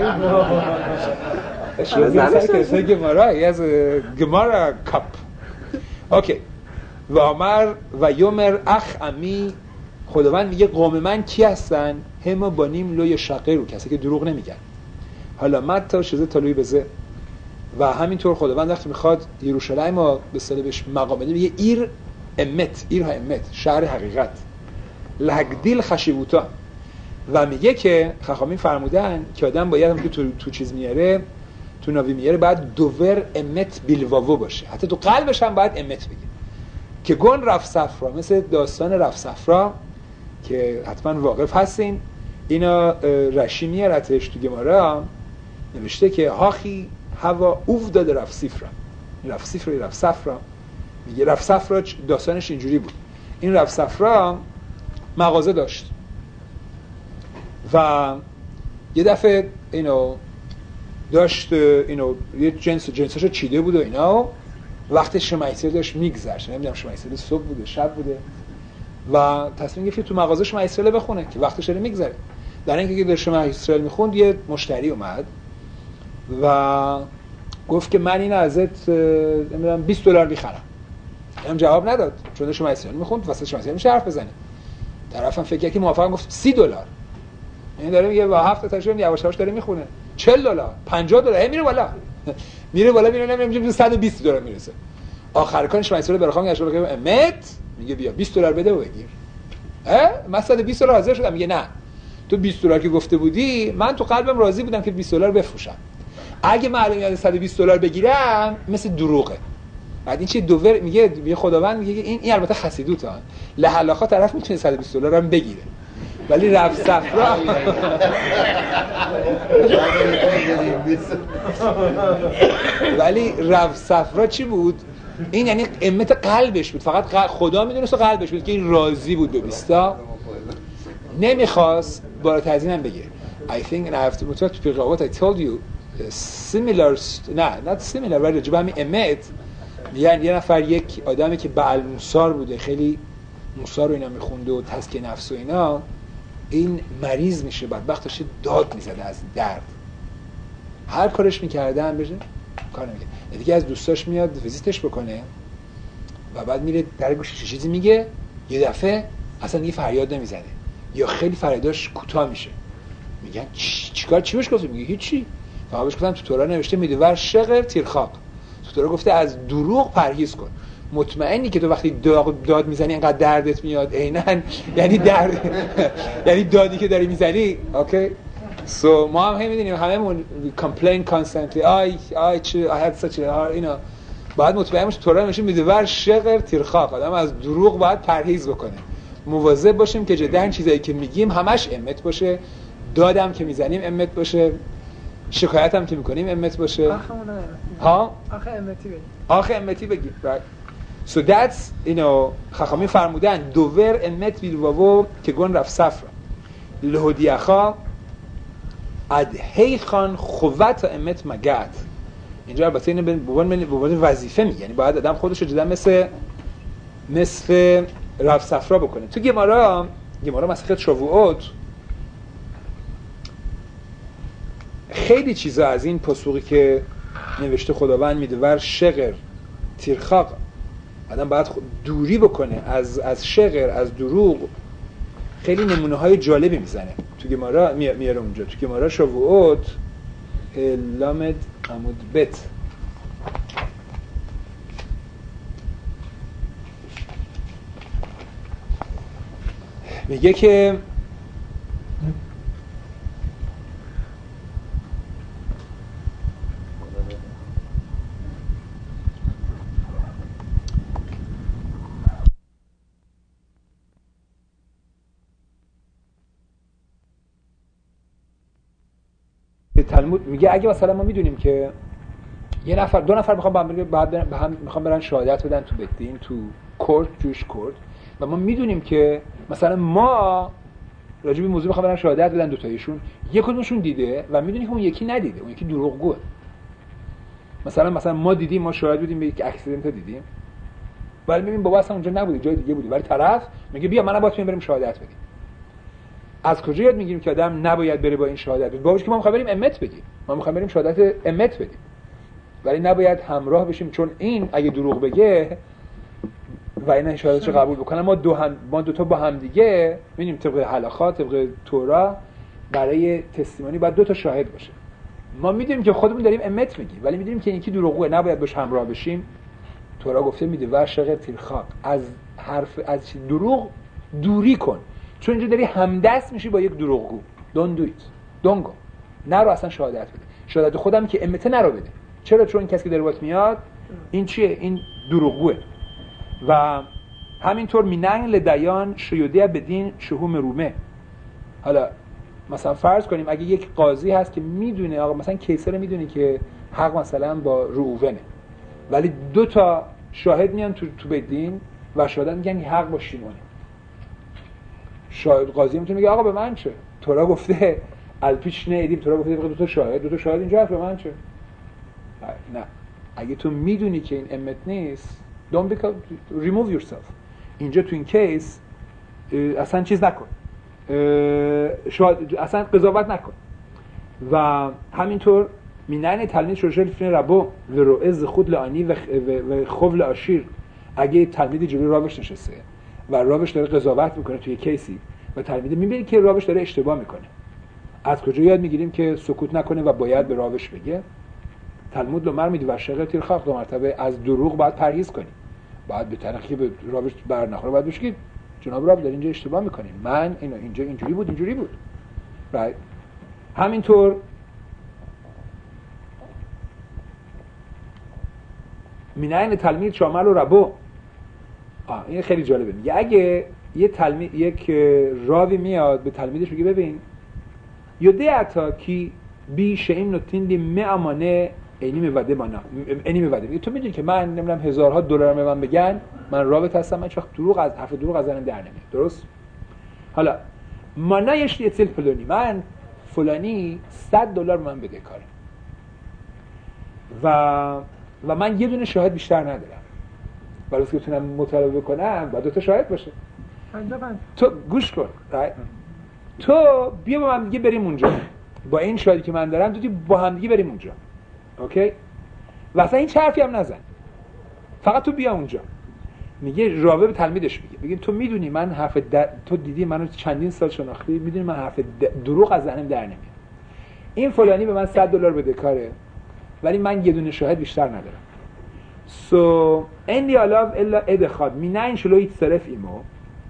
یا یا شو گمارا از گمارا کاپ. اوکی. و عمر و یومر اخ امی، خداوند میگه قوم من کی هستن؟ هم بانیم لوی شقیرو، کسی که دروغ نمیگن. حالا مد تا شزه تالوی بزه. و همینطور خداوند وقتی میخواد یروشلایم رو به اصطلاح بهش مقام بده میگه ایر امت، ایر ها امت، شهر حقیقت، لگدیل خشیبوتا. و میگه که خخامین فرمودن که آدم باید هم که تو, تو چیز میاره، تو ناوی میاره باید دوور امت بیلواوو باشه، حتی تو قلبش هم باید امت بگه. که گون رفت صفرا، مثل داستان رفت صفرا که حتما واقف هستین، اینا رشی میارتش تو گمارا نوشته که هاخی هوا اوف داده رفت صفرا، رفت صفرا رفت صفرا میگه. رفت صفرا داستانش اینجوری بود، این رفت صفرا مغازه داشت و یه دفعه اینو داشت اینو یه جنس جنساشو چیده بود و اینا، وقت شمعیسر داشت میگذشت، نمیدونم شمعیسر صبح بوده شب بوده و تصمیم گرفت تو مغازه شمعیسر بخونه که وقتش داره میگذره. در اینکه که داشت شمعیسر میخوند یه مشتری اومد و گفت که من این ازت نمیدونم بیست دلار میخرم. اینم جواب نداد چون شمعیسر میخوند، واسه شمعیسر میشه حرف بزنه. طرفم فکر کرد که موافقم، گفت سی دلار. این داره میگه با هفت تا تاشون یواش یواش داره میخونه. چهل دلار، پنجاه دلار، میره بالا. میره بالا میره نمیدونم صد و بیست دلار میرسه. آخر کارش شمعیسر برخوام گشت بگه امت میگه بیا بیست دلار بده و بگیر. اه من صد و بیست دلار حاضر شدم. میگه نه تو بیست دلار که گفته بودی من تو قلبم راضی بودم که بیست دلار بفروشم. اگه معلومه از صد و بیست دلار بگیرم مثل دروغه. بعد این چه دوور میگه میگه خداوند میگه این این البته خسیدوتا لحلاخا طرف میتونه صد و بیست دلار هم بگیره، ولی رفت صفرا ولی رفت صفرا چی بود؟ این یعنی امت قلبش بود، فقط خدا میدونست و قلبش بود که این راضی بود به بیستا، نمیخواست بالاتر از اینم بگه. I think and I have to move to figure out what I told you similar نه not similar ولی راجب همین امت یعنی یه نفر یک آدمی که بعل موسار بوده، خیلی موسار رو اینا میخونده و تزکیه نفس و اینا، این مریض میشه، بدبخت داشته داد میزده از درد، هر کارش میکرده هم بشه کار نمیکنه. دیگه از دوستاش میاد ویزیتش بکنه و بعد میره در گوشش چیزی میگه، یه دفعه اصلا دیگه فریاد نمیزنه یا خیلی فریاداش کوتاه میشه. میگن چی چیکار چی بهش گفتی؟ میگه هیچی، فقط بهش گفتم تو تورا نوشته میدور شغر تیرخاق، تو تورا گفته از دروغ پرهیز کن. مطمئنی که تو وقتی داد, داد میزنی اینقدر دردت میاد عیناً یعنی درد یعنی دادی که داری میزنی. اوکی سو ما هم میدونیم هممون complain constantly آی آی چه I had such a hard اینا، باید مطمئن باشیم تورا نوشته میدور شغر تیرخاق، آدم از دروغ باید پرهیز بکنه. مواظب باشیم که جدا چیزایی که میگیم همش امت باشه، دادم که میزنیم امت باشه، شکایت هم که میکنیم امت باشه.
آخه اونا امتی
ها؟
آخه امتی بگیم
آخه امتی بگیم right. So that's you know خخامی فرمودن دوور امت بیلواو که گون رفت صفر لهودیخا ادهی خان خوت امت مگت. اینجا البته اینو به عنوان وظیفه میگه، یعنی باید آدم خودش رو جدا مثل مثل رفت صفرا بکنه. تو گمارا گمارا مسخت شووعات خیلی چیزا از این پاسخی که نوشته خداوند میدور شغر تیرخاق، آدم باید دوری بکنه از از شغر، از دروغ، خیلی نمونه های جالبی میزنه تو گمارا میاره اونجا. تو گمارا شووعات لامد عمود بت میگه که تلمود میگه اگه مثلا ما میدونیم که یه نفر دو نفر میخوام با هم بعد به هم میخوام برن شهادت بدن تو بیت دین، تو کورت، جوش کورت، و ما میدونیم که مثلا ما راجع به موضوع میخوام برن شهادت بدن، دو تایشون یک کدومشون دیده و میدونی که اون یکی ندیده، اون یکی دروغگوه. مثلا مثلا ما دیدیم، ما شاهد بودیم به یک اکسیدنت دیدیم، ولی میبینیم بابا اصلا اونجا نبوده، جای دیگه بوده، ولی طرف میگه بیا منم باهات بریم شهادت بدیم. از کجا یاد میگیریم که آدم نباید بره با این شهادت بده؟ باباش که ما میخوایم بریم امت بگیم، ما میخوایم بریم شهادت امت بدیم، ولی نباید همراه بشیم، چون این اگه دروغ بگه و این شهادتش قبول بکنه، ما دو هم ما دو تا با هم دیگه میبینیم طبق حلاخات، طبق تورا برای تستیمونی باید دو تا شاهد باشه. ما میدونیم که خودمون داریم امت میگیم، ولی میدونیم که یکی دروغگوه، نباید باش همراه بشیم. تورا گفته میده ورشق تیرخاق، از حرف از دروغ دوری کن، چون اینجا داری همدست میشی با یک دروغگو. don't do it don't go، نرو اصلا شهادت بده. شهادت خودم که امت نرو بده. چرا؟ چون این کسی که داره باهات میاد این چیه؟ این دروغگوه. و همینطور میننگ لدیان شیوده بدین شهوم رومه. حالا مثلا فرض کنیم اگه یک قاضی هست که میدونه آقا مثلا کیسر میدونه که حق مثلا با روونه، ولی دو تا شاهد میان تو تو بدین و شهادت میگن که حق با شیمونه. شاهد قاضی میتونه میگه آقا به من چه؟ تورا گفته الپیچ نه ایدیم، تورا گفته دو تا شاهد، دو تا شاهد اینجا هست، به من چه؟ نه، اگه تو میدونی که این امت نیست don't become remove yourself. اینجا تو این کیس اصلا چیز نکن، شاید اصلا قضاوت نکن. و همینطور مینن تلمید شوشل فین ربو و روئز خود لانی و خوف لاشیر، اگه تلمید جلوی راوش نشسته و راوش داره قضاوت میکنه توی کیسی و تلمید میبینه که راوش داره اشتباه میکنه، از کجا یاد میگیریم که سکوت نکنه و باید به راوش بگه؟ تلمود لو مر میدی و شغل تیر خاق، دو مرتبه از دروغ باید پرهیز کنیم، باید به طریقی به راوش بر نخوره، باید بهش بگید جناب راو داری اینجا اشتباه میکنیم، من اینو اینجا اینجوری بود اینجوری بود right. همینطور میناین تلمید شامل و ربو، آه این خیلی جالبه، میگه اگه یه تلمید یک راوی میاد به تلمیدش میگه ببین یودعتا کی بی شیم نوتیندی معمانه اینی میوده بانا اینی میوده. تو میدونی که من نمیدونم هزارها دلار به من بگن من رابط هستم، من چه وقت دروغ از حرف دروغ از من در نمیاد. درست؟ حالا مانایش یه تل فلانی، من فلانی صد دلار به من بده کاره و و من یه دونه شاهد بیشتر ندارم. برای اینکه بتونم مطالبه کنم باید دو تا شاهد باشه. تو گوش کن. تو بیا با من دیگه بریم اونجا. با این شاهدی که من دارم تو با هم دیگه بریم اونجا. اوکی؟ واسه این حرفی هم نزن. فقط تو بیا اونجا. میگه راوی به تلمیدش میگه میگه تو میدونی من حرف در... تو دیدی منو چندین سال شناختی، میدونی من حرف د... دروغ از ذهنم در نمیاد. این فلانی به من صد دلار بده کاره ولی من یه دونه شاهد بیشتر ندارم. سو این دیالوگ الا ادخاد می نه انشلو هیچ صرف ایمو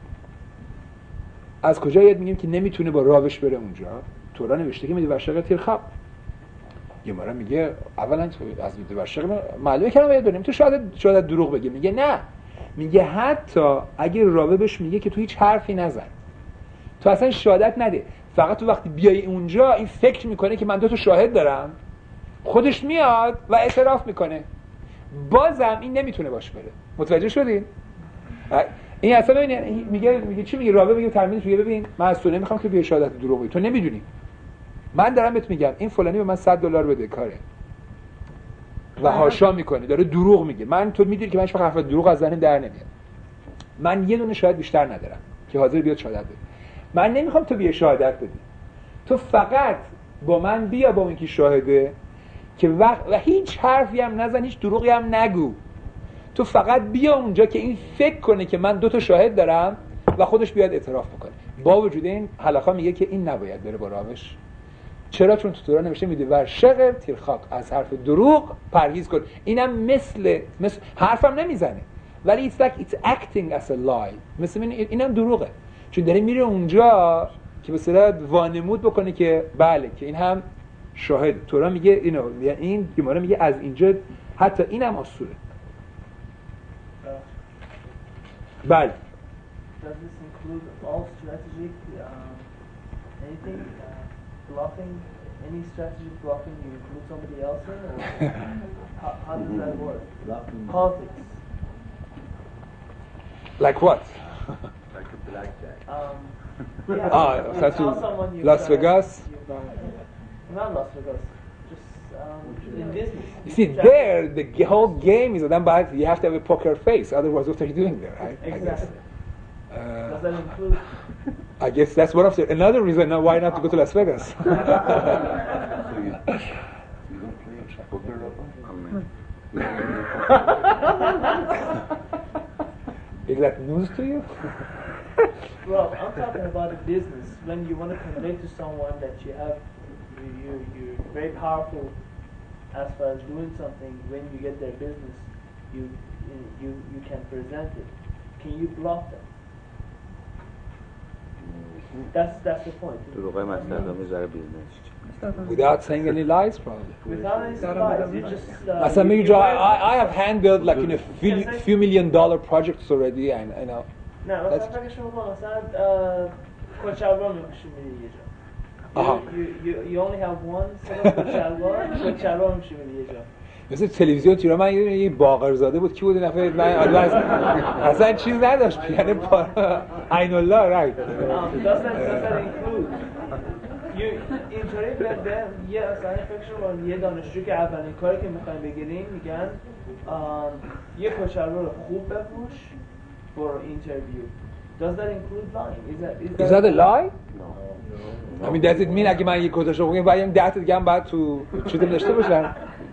از کجا یاد میگیم که نمیتونه با راوش بره اونجا. تورا نوشته که میدی ورشق تیرخاب یه مارا میگه اولا از میدی ورشق معلومه که باید بریم تو شاید شاید دروغ بگه. میگه نه، میگه حتی اگه راوی بهش میگه که تو هیچ حرفی نزن، تو اصلا شهادت نده، فقط تو وقتی بیای اونجا این فکر میکنه که من دو تا شاهد دارم، خودش میاد و اعتراف میکنه، بازم این نمیتونه باش بره. متوجه شدین؟ این اصلا ببین میگه میگه چی میگه راوی میگه ترمینش میگه ببین من از تو نمیخوام که بیای شهادت دروغ بگی، تو نمیدونی، من دارم بهت میگم این فلانی به من صد دلار بده کاره و هاشا میکنه داره دروغ میگه، من تو میدونی که من هیچ وقت حرف دروغ از ذهنم در نمیاد، من یه دونه شاهد بیشتر ندارم که حاضر بیاد شهادت بده، من نمیخوام تو بیای شهادت بدی، تو فقط با من بیا با اینکه شاهده که وقت و هیچ حرفی هم نزن، هیچ دروغی هم نگو، تو فقط بیا اونجا که این فکر کنه که من دو تا شاهد دارم و خودش بیاد اعتراف بکنه. با وجود این حلقه میگه که این نباید بره با راوش. چرا؟ چون تو تورا نوشته میده ور شغل تیرخاک، از حرف دروغ پرهیز کن. اینم مثل مثل حرفم نمیزنه ولی it's like it's acting as a lie، مثل این اینم دروغه چون داره میره اونجا که به صورت وانمود بکنه که بله که این هم شاهد. تورا میگه اینو این گمارا میگه از اینجا حتی اینم اصوله. بله.
Does this include all strategic um, anything uh, bluffing, any strategic bluffing you include somebody else in, or how, how does that work? Politics.
Like what?
Like a blackjack.
Um, yeah,
Ah,
you
that's
tell
to
someone you
Las Vegas?
Not Las Vegas. Just um, in business.
You see, there the g- whole game is that but you have to have a poker face, otherwise what are you doing there, right?
Exactly.
Uh,
Does that include?
I guess that's one of the another reason now why not to go to Las Vegas.
So you, you don't play poker at all?
Is that news to you?
Well, I'm talking about a business. When you want to convey to someone that you have, you, you, you're very powerful as far as doing something. When you get their business, you, you, you can present it. Can you bluff them? That's that's the point.
دروغ مصرف میذاره بیزنس.
Without saying any lies, probably.
Without any lies, you just. Uh,
مثلا
you-
میگی
you
جو
write-
I, I have handled like in a few, few million dollar projects already and you know.
نه مثلا
That's-
فکر شما کن مثلا کچلوار می‌پوشی میری یه جا.
آها.
You, you, you only have one set of کچلوار، کچلوار می‌پوشی میری یه جا.
مثل تلویزیون تیرا من یه یه باقرزاده بود کی بود این دفعه من اصلا اصلا چیز نداشت یعنی عین الله رایت.
Um, does that does that include you اینطوری به به یه مثلا فکر شما یه دانشجو که اولین کاری که می‌خوایم بگیریم میگن um, یه کچلوار خوب بپوش for interview. Does that include lying? Is that is that,
Is that a lie?
No.
I mean does it mean اگه من یه کتاشو بگم باید این ده تا دیگه هم بعد تو چیزی داشته باشن؟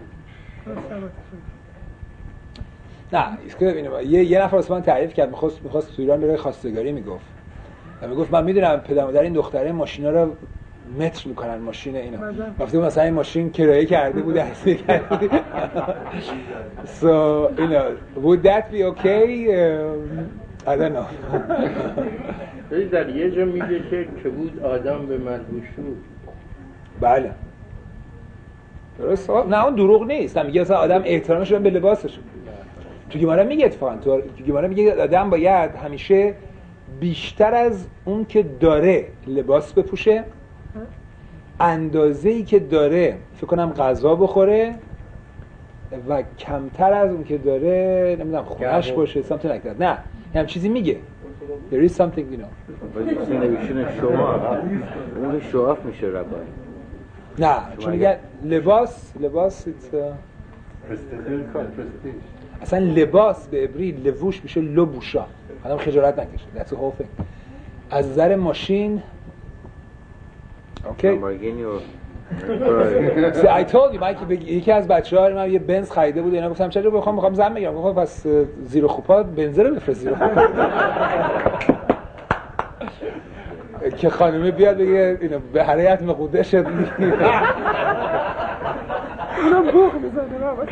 نه اسکو ببینید یه یه نفر واسه من تعریف کرد می‌خواست می‌خواست تو ایران بره خواستگاری میگفت. و میگفت من میدونم پدر مادر این دختره ماشینا رو متر میکنن ماشین اینا. گفتم مثلا این ماشین کرایه کرده بود هستی کرده. So, you know, would that be okay? Uh, I don't know.
ولی در یه جا میگه که که بود آدم به ملبوس شد.
بله. درست؟ نه اون دروغ نیست. میگه مثلا آدم احترامش رو به لباسش. تو گیمارا میگه اتفاقا تو گیمارا میگه آدم باید همیشه بیشتر از اون که داره لباس بپوشه، اندازه‌ای که داره فکر کنم غذا بخوره و کمتر از اون که داره نمیدونم خونش باشه something like that. نه هم چیزی میگه there is something you know
ولی این نوشتن شما اون شواف میشه ربایی.
نه چون میگن لباس لباس it's, uh... اصلا لباس به عبری لووش میشه لبوشا. آدم خجالت نکشه. That's the whole thing. از نظر ماشین اوکی. See, I told you مایکی یکی از بچه‌ها من یه بنز خریده بود اینا گفتم چرا بخوام می‌خوام زن بگیرم. گفتم پس زیر خوپا بنزین رو بفرست زیر خوپا. که خانومه بیاد بگه اینو به حریت مقوده شد. اونم بوخ میزنه رابط.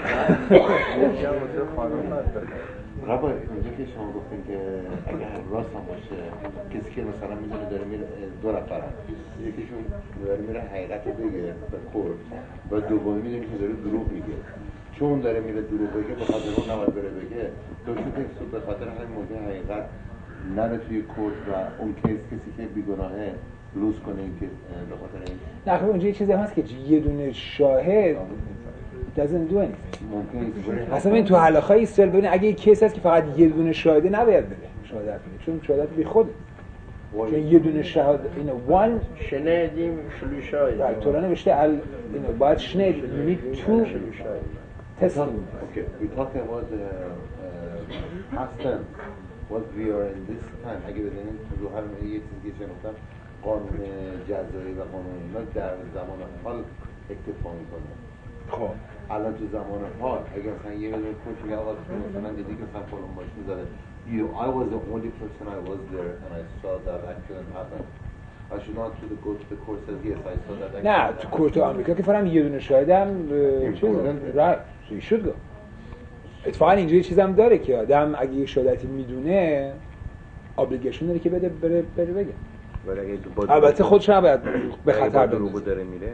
رابط اینجا که شما گفتین که اگر راست هم باشه کسی که مثلا میدونه داره میره دو نفر یکیشون داره میره حقیقت رو بگه به کورت و دومی میدونه که داره دروغ میگه چون داره میره دروغ بگه به خاطر اون نباید بره بگه دوشون که به خاطر همین موضوع حقیقت نره توی کورت و اون کیس کسی که بیگناهه لوز کنه این که به خاطر این
نه خب اونجا یه چیزی هست که یه دونه شاهد doesn't do anything. اصلا این تو حلقه‌های استرل ببینید اگه یک کیس هست که فقط یه دونه شاهده نباید بده شهادت بده چون شهادت بی خوده چون یه دونه شهادت اینو وان
شنیدیم شلوشای
در طور نوشته ال اینو باید شنید you need two testimony.
Okay, we talking about the uh, past tense. What we are in this time. اگه بدونید تو هر یه چیزی که شنفتم قانون جزایی و قانون اینا در زمان حال اکتفا میکنه.
خب
الان تو زمان حال اگر مثلا یه بدون کوچ میگه آقا تو مثلا دیدی که مثلا فلان ماشین زده you I was the only person I was there and I saw that accident happen. I should not to the go to the court says yes I saw that accident.
نه تو کورت آمریکا که فرام یه دونه شاهدم چیز right so you should go. اتفاقا اینجا یه چیزم داره که آدم اگه یه شهادتی میدونه ابلیگیشن داره که بده بره بره بگه. البته خودش نباید به خطر
دروغ داره میره.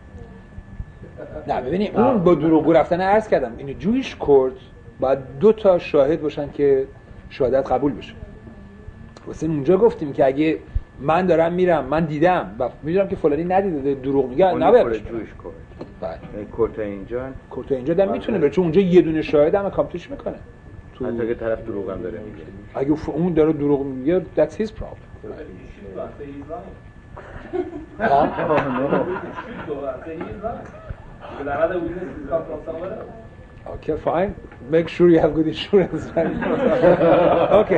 نه ببینید اون با دروغگو رفتن عرض کردم اینو جویش کورت باید دو تا شاهد باشن که شهادت قبول بشه. واسه اونجا گفتیم که اگه من دارم میرم من دیدم و میدونم که فلانی ندیده دروغ میگه نباید بشه
جویش کورت.
بله
کورت اینجا
کورت اینجا دم میتونه بره چون اونجا یه دونه شاهد هم کامپلیش میکنه.
تو حتی که طرف دروغ هم داره میگه.
اگه اون داره دروغ میگه that's his problem. Okay, fine. Make sure you have good insurance. Okay.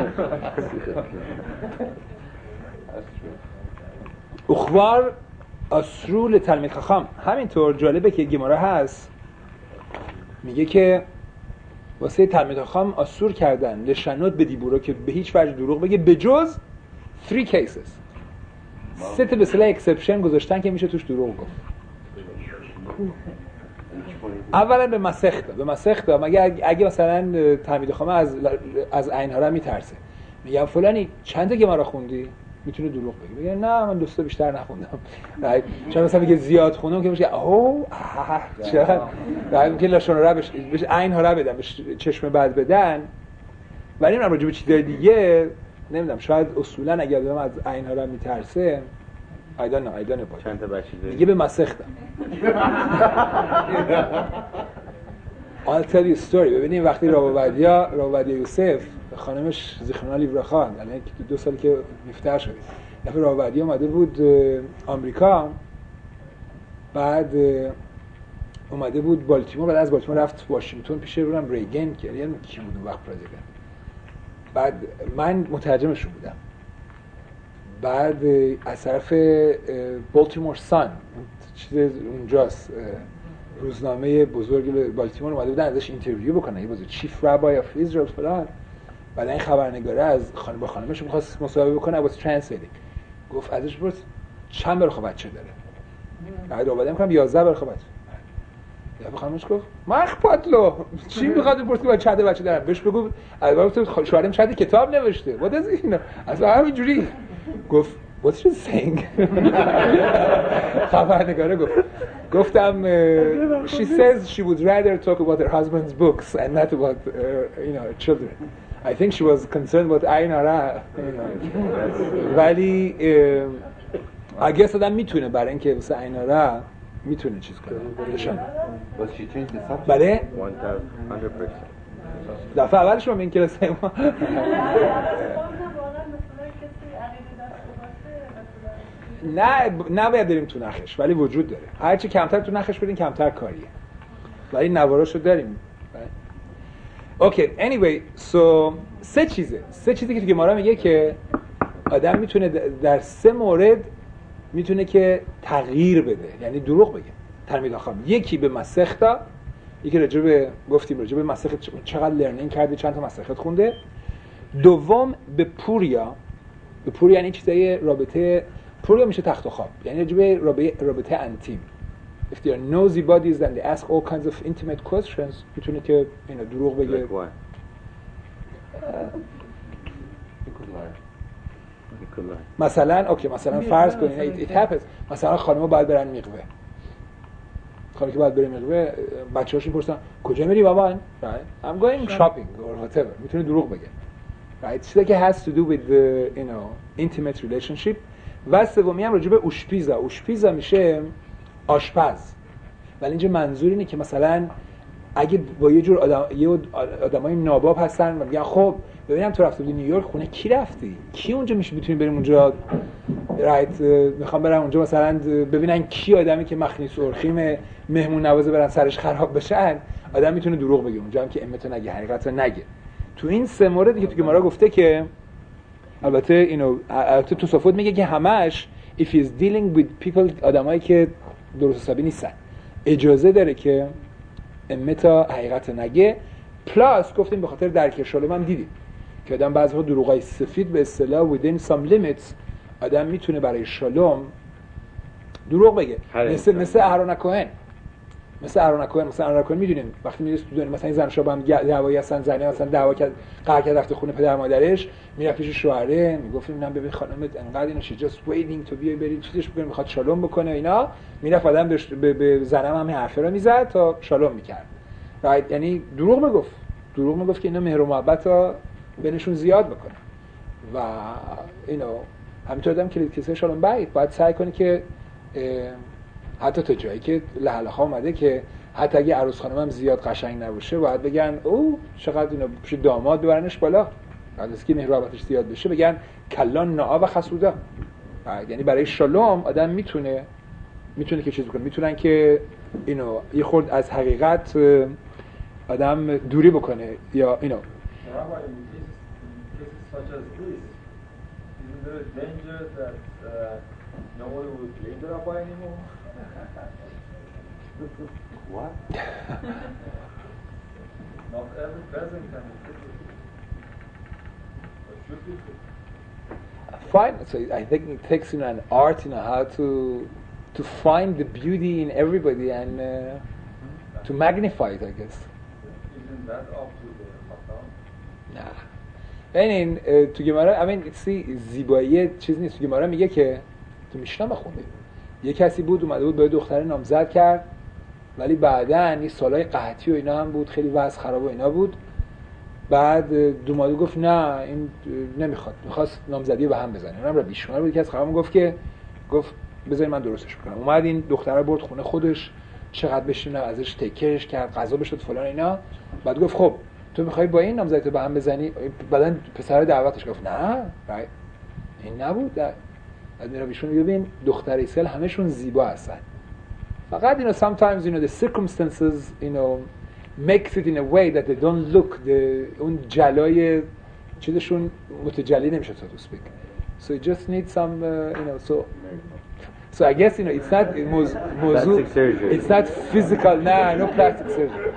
اخبار اسرول تلمید خخام همینطور جالبه که گمارا هست میگه که واسه تلمید خخام اسور کردن لشنود به دیبورا که به هیچ وجه دروغ بگه به جز three cases سه تا به اصطلاح اکسپشن گذاشتن که میشه توش دروغ گفت. اولا به مسخته به مسخته مگه اگه مثلا تلمید خامه از از عین‌ها میترسه میگم فلانی چند تا گمارا خوندی میتونه دروغ بگه میگه نه من دوستا بیشتر نخوندم چون مثلا میگه زیاد خوندم که میشه اوه چرا بعد که لاشون رو بهش بهش عین‌ها رو بدن بهش چشم بد بدن ولی من راجع به چیزای دیگه نمیدونم شاید اصولا اگه آدم از عین‌ها رو میترسه I don't know I don't know
چند تا بچه داری
دیگه به مسختم. I'll tell you a story. ببینید وقتی راوبدیا راوبدیا یوسف خانمش زیخرنا لیورخان الان دو سال که مفتر شده دفعه راوبدیا اومده بود آمریکا بعد اومده بود بالتیمور بعد از بالتیمور رفت واشنگتن پیش رونم ریگن که یعنی کی بود اون وقت پرزیدنت بعد من مترجمشون بودم بعد از طرف بالتیمور سان چیز اونجاست روزنامه بزرگ بالتیمور اومده بودن ازش اینترویو بکنن یه بازی چیف رابای اف اسرائیل فلان بعد این خبرنگاره از خانم با خانمش می‌خواست مصاحبه بکنه واسه ترنسلیتینگ گفت ازش پرس چند برخه بچه داره بعد اومدم میگم یازده برخه بچه یا خانمش گفت مخپاتلو چی می‌خواد بپرسی با چند بچه دارم بهش بگو البته شوهرم شاید کتاب نوشته what is it اصلا همینجوری گفت what's she saying خبرنگاره گفت گفتم she says she would rather talk about her husband's books and not about uh, you know children I think she was concerned about عیناره ولی I guess آدم میتونه برای اینکه واسه عیناره میتونه چیز کنه نشان بله دفعه اولش رو این کلاس ما نه نباید بریم تو نخش ولی وجود داره هرچی کمتر تو نخش بریم کمتر کاریه ولی نواراشو داریم اوکی anyway so سه چیزه سه چیزی که تو گمارا میگه که آدم میتونه در سه مورد میتونه که تغییر بده یعنی دروغ بگه تلمید آخر یکی به مسختا یکی راجع به گفتیم راجع به مسخت چقدر لرنینگ کرده چند تا مسخت خونده دوم به پوریا به پوریا یعنی چیزای رابطه پوریا میشه تخت و خواب یعنی راجع به رابطه, رابطه انتیم if they are nosy bodies then they ask all kinds of intimate questions میتونه که اینا دروغ بگه
like what?
مثلا اوکی مثلا فرض کنین it, it happens مثلا خانم‌ها باید برن میقوه خانمی که باید بره میقوه بچه‌هاش میپرسن کجا میری بابا right I'm going shopping or whatever میتونه دروغ بگه right چیزی که has to do with the you know intimate relationship و سومی هم راجع به اوشپیزا اوشپیزا میشه آشپز ولی اینجا منظور اینه که مثلا اگه با یه جور آدم یه آدمای ناباب هستن و میگن خب ببینم تو رفته بودی نیویورک خونه کی رفتی کی اونجا میشه میتونیم بریم اونجا رایت میخوام برم اونجا مثلا ببینن کی آدمی که مخنی سرخیم مهمون نوازه برن سرش خراب بشن آدم میتونه دروغ بگه اونجا هم که امتو نگه حقیقت رو نگه تو این سه موردی که تو گمارا گفته که البته اینو البته تو صفات میگه که همش if he is dealing with people آدمایی که درست حسابی نیستن اجازه داره که امتا حقیقت نگه پلاس گفتیم به خاطر درک شالوم هم دیدیم که آدم بعضی وقت دروغای سفید به اصطلاح within some limits آدم میتونه برای شالوم دروغ بگه مثل مثل اهرون کوهن مثل اهرون کوهن مثلا اهرون کوهن میدونیم وقتی میرسه تو دنیا مثلا این زن شاه با هم دعوایی هستن زنه مثلا دعوا کرد قهر کرد رفته خونه پدر مادرش میره پیش شوهره میگفت اینا ببین خانمت انقدر اینا شی just waiting to بیای برید چیزش بکنه میخواد شالوم بکنه اینا میرفت آدم به به زنم هم حرفا رو میزد تا شالوم میکرد right یعنی دروغ میگفت دروغ میگفت که اینا مهر و محبت رو بینشون زیاد بکنه و اینو همینطور آدم که کسی شالوم باید باید سعی کنه که حتی تا جایی که لهلخا اومده که حتی اگه عروس خانم هم زیاد قشنگ نباشه باید بگن او چقدر اینا پیش داماد ببرنش بالا بعد از که مهر و محبتش زیاد بشه بگن کلان ناآ و خسودا یعنی برای شالوم آدم میتونه میتونه که چیز بکنه میتونن که اینو یه خورد از حقیقت آدم دوری بکنه یا اینو
What?
Not every person can be critical. But should be critical.
Fine. So I think it takes you know, an art, you know, how to to find the beauty in everybody and uh, to magnify it, I guess.
Isn't that up to the Khatan?
Nah. ببینین تو گمارا I mean سی زیبایی چیز نیست. تو گمارا میگه که تو میشنا بخونده یه کسی بود اومده بود با دختر نامزد کرد ولی بعداً این سالای قحطی و اینا هم بود خیلی وضع خراب و اینا بود بعد دومادو گفت نه این نمیخواد میخواست نامزدی به هم بزنه اونم را بیشمار بود که از خرام گفت که گفت بذاری من درستش کنم اومد این دختره برد خونه خودش چقدر بشینه ازش تکرش کرد غذا بشد فلان اینا بعد گفت خب تو میخوای با این نامزدی به هم بزنی بعدن پسر دعوتش گفت نه این نبود بعد میرا بیشون ببین دختر ایسل همشون زیبا هستن فقط you know sometimes you know the circumstances you know makes it in a way that they don't look the اون جلای چیزشون متجلی نمیشه so to speak so you just need some uh, you know so so I guess you know it's not موضوع it's not physical نه no plastic surgery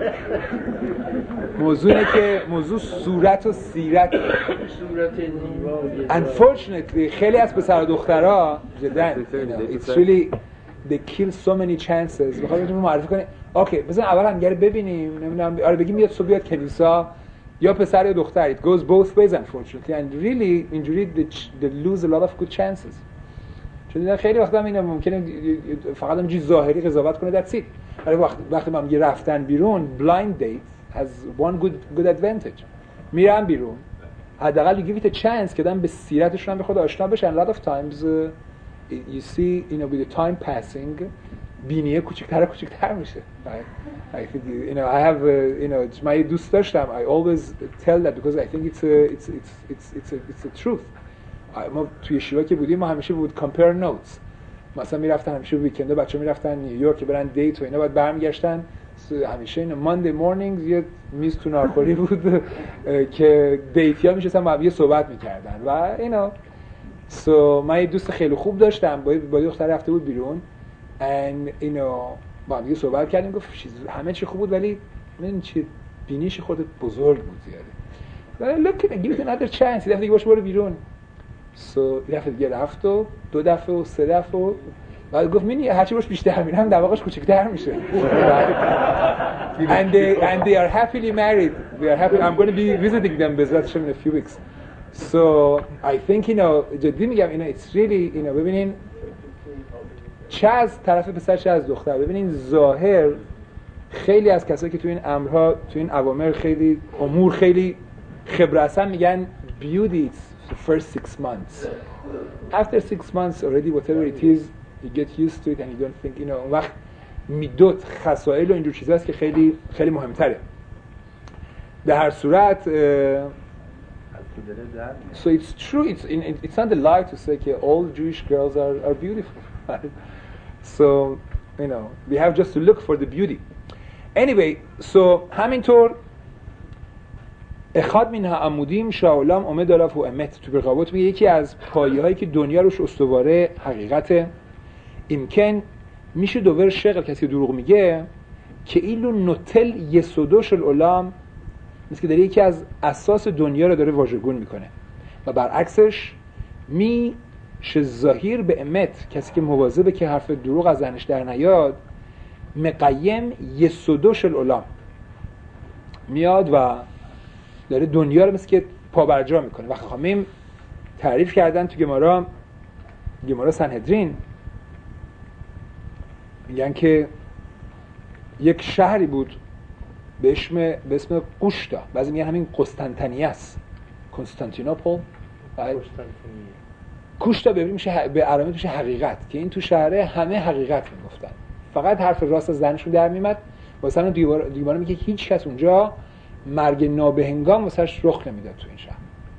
موضوع اینه که موضوع صورت و سیرت
صورت زیبا
unfortunately خیلی از پسر و دخترها جدا it's really they kill so many chances میخوام بهتون معرفی کنم اوکی بزن اول هم گره ببینیم نمیدونم آره بگیم میاد صبح بیاد کنیسا یا پسر یا دختر it goes both ways unfortunately and really اینجوری they, they lose a lot of good chances چون خیلی وقتا هم اینا ممکنه فقط همینجوری ظاهری قضاوت کنه that's it ولی وقتی وقتی ما میگه رفتن بیرون blind date has one good good advantage میرن بیرون، حداقل you give it a chance که دارن به سیرتشون هم به خود آشنا بشن. a lot of times uh, you see you know with the time passing بینیه کوچکتر و کوچکتر میشه. I, I think you know I have uh, you know من دوست داشتم I always tell that because I think it's a, it's it's it's it's a, it's a truth. ما توی شیوا که بودیم ما همیشه بود compare notes. مثلا میرفتن همیشه ویکنده بچه‌ها میرفتن نیویورک برن دیت و اینا، بعد برمیگشتن همیشه این ماندی مورنینگز یه میز تو نارخوری بود که دیتیا میشستن با هم صحبت میکردن و اینا. سو من یه دوست خیلی خوب داشتم با با دختر رفته بود بیرون and you know با هم صحبت کردیم، گفت همه چی خوب بود ولی من چی بینیش خودت بزرگ بود زیاده. look at give it another chance. یه دفعه باش برو بیرون. سو یه دفعه دیگه رفت و دو دفعه و سه دفعه و بعد گفت منی هرچی باش بیشتر میرم دماغش کوچیک‌تر میشه. and they and they are happily married. They are happy. I'm going to be visiting them in a few weeks. So I think you know جدی میگم اینا it's really you know ببینین چه از طرف پسر چه از دختر. ببینین ظاهر خیلی از کسایی که تو این امرها تو این اوامر خیلی امور خیلی خبره هستن میگن beauty the first six months. After six months already whatever it is you get used to it and you don't think you know اون وقت میدوت خصائل و اینجور چیزاست که خیلی خیلی مهمتره. به هر صورت so it's true it's in, it's not a lie to say that all Jewish girls are are beautiful. So you know we have just to look for the beauty. Anyway so همینطور اخاد منها عمودیم شاولام امد الاف و امت تو برقابط میگه یکی از پایه‌هایی که دنیا روش استواره حقیقت امکن میشه دوور شغل کسی که دروغ میگه که ایلو نوتل یسودوش العالم مثل که داره یکی از اساس دنیا رو داره واژگون میکنه و برعکسش میشه ظاهر به امت کسی که مواظبه که حرف دروغ از زنش در نیاد مقیم یسودوش العالم میاد و داره دنیا رو مثل که پابرجا میکنه. وقتی خامیم تعریف کردن تو گمارا گمارا سنهدرین میگن که یک شهری بود به اسم به اسم قوشتا، بعضی میگن همین قسطنطنیه است، کنستانتینوپل. قوشتا به میشه به عربی میشه حقیقت، که این تو شهره همه حقیقت میگفتن، فقط حرف راست از زنشون در میاد. واسه همون دیوار دیوار میگه هیچ کس اونجا مرگ نابهنگام واسش رخ نمیداد تو این شهر.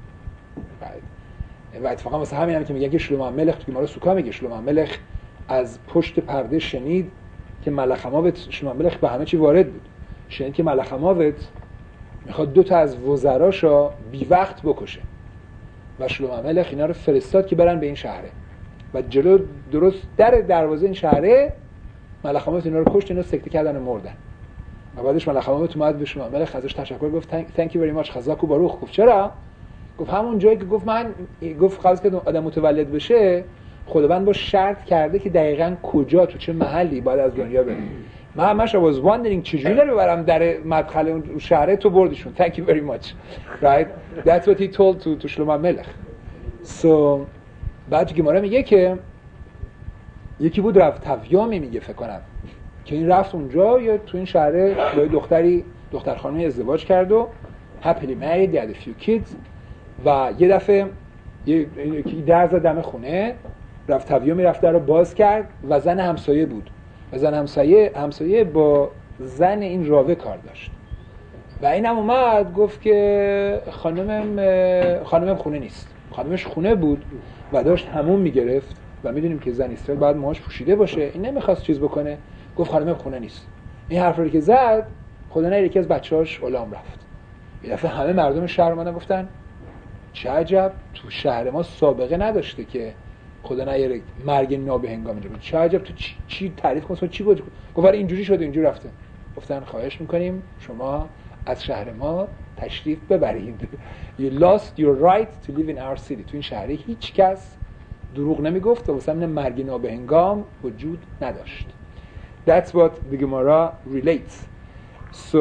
و اتفاقا واسه همین هم که میگن که شلوم ملخ تو گمارا سوکا میگه شلوم ملخ از پشت پرده شنید که ملخ اماوت شلوم ملخ به همه چی وارد بود، شنید که ملخ اماوت میخواد دو تا از وزراشو بی وقت بکشه و شلوم ملخ اینا رو فرستاد که برن به این شهره و جلو درست در دروازه این شهره ملخ اماوت اینا رو کشت، اینا سکته کردن و مردن. و بعدش ملخ اماوت اومد به شلوم ملخ ازش تشکر گفت thank you very much خزاک و باروخ. گفت چرا؟ گفت همون جایی که گفت من گفت قبل که آدم متولد بشه خداوند با شرط کرده که دقیقاً کجا تو چه محلی باید از دنیا بره. من همش was wondering چجوری داره ببرم در مدخل اون شهر تو بردیشون. thank you very much right that's what he told to to شلوم ملخ. so بعد که گمارا میگه که یکی بود رفت تویامی میگه فکر کنم که این رفت اونجا یا تو این شهر با دختری دختر خانمی ازدواج کرد و happily married they had a few kids و یه دفعه یه در زد دم خونه، رفت تویامی رفت در رو باز کرد و زن همسایه بود و زن همسایه همسایه با زن این راوه کار داشت و اینم اومد گفت که خانمم خانمم خونه نیست. خانمش خونه بود و داشت همون میگرفت و میدونیم که زن اسرائیل باید موهاش پوشیده باشه، این نمیخواست چیز بکنه، گفت خانمم خونه نیست. این حرف رو که زد خدا نه یکی از بچه‌هاش غلام رفت. یه دفعه همه مردم شهر اومدن گفتن چه عجب تو شهر ما سابقه نداشته که خدا نیاره مرگ نابهنگام اینجا بود. چه عجب تو چی, چی تعریف کنی چی بود؟ گفت اینجوری شده اینجوری رفته. گفتن خواهش میکنیم شما از شهر ما تشریف ببرید. You lost your right to live in our city. تو این شهر هیچ کس دروغ نمیگفت و واسه همین مرگ نابهنگام وجود نداشت. That's what the Gemara relates. So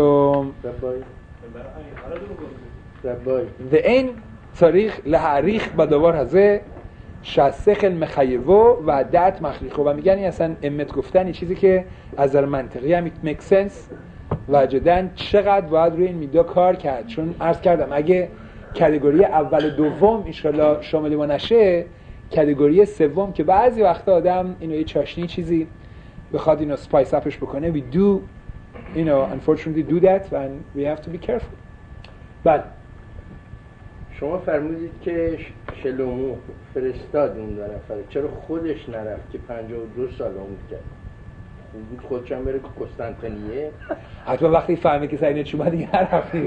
the end تاریخ لحریخ بدوار هزه شسخل مخیوه و دت مخریخه و میگن این اصلا امت گفتن این چیزی که از در منطقی هم it makes sense وجدن چقدر باید روی این میدا کار کرد. چون عرض کردم اگه کاتگوری اول دوم انشالله شامل ما نشه، کاتگوری سوم که بعضی وقتا آدم اینو یه چاشنی چیزی بخواد اینو سپایس اپش بکنه، we do you know unfortunately do that and we have to be careful. بله
شما فرمودید که شلومو فرستاد اون دو نفر، چرا خودش نرفت که پنجاه و دو سال عمر کرد؟ بود خودش هم بره قسطنطنیه؟
حتما وقتی فهمید که سعی نچوبه دیگه نرفتی.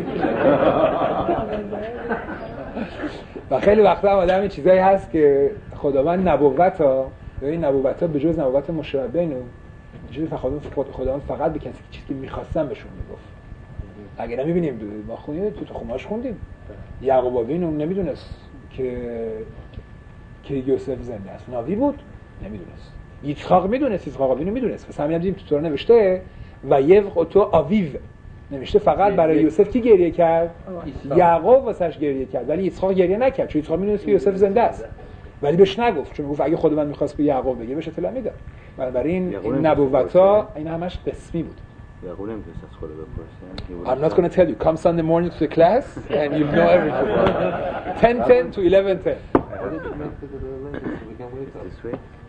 و خیلی وقتا هم آدم این چیزایی هست که خداوند نبوت ها این نبوت ها به جز نبوت مشابه اینو چیزی خداوند فقط به کسی چیزی که میخواستن بهشون میگفت. اگه نمیبینیم ما خوندیم تو تو خماش خوندیم یعقوب آوین اون نمیدونست که که یوسف زنده است، ناوی بود نمیدونست. یצחاق میدونست، یצחاق آوین میدونست. پس همین هم دیدیم تو تورا نوشته و یبق تو آویو نوشته فقط برای یوسف کی گریه کرد؟ یعقوب واسش گریه کرد، ولی یצחاق گریه نکرد چون یצחاق میدونست که یوسف زنده است، ولی بهش نگفت چون گفت اگه خداوند میخواست به یعقوب بگه بهش اطلاع میداد. بنابراین این نبوتا این همش قسمی بود.
یعقوب نمیتونست از خدا بپرسه.
I'm not going to tell you. Come Sunday morning to the class and you'll know everything. ten ten to eleven ten.
This way.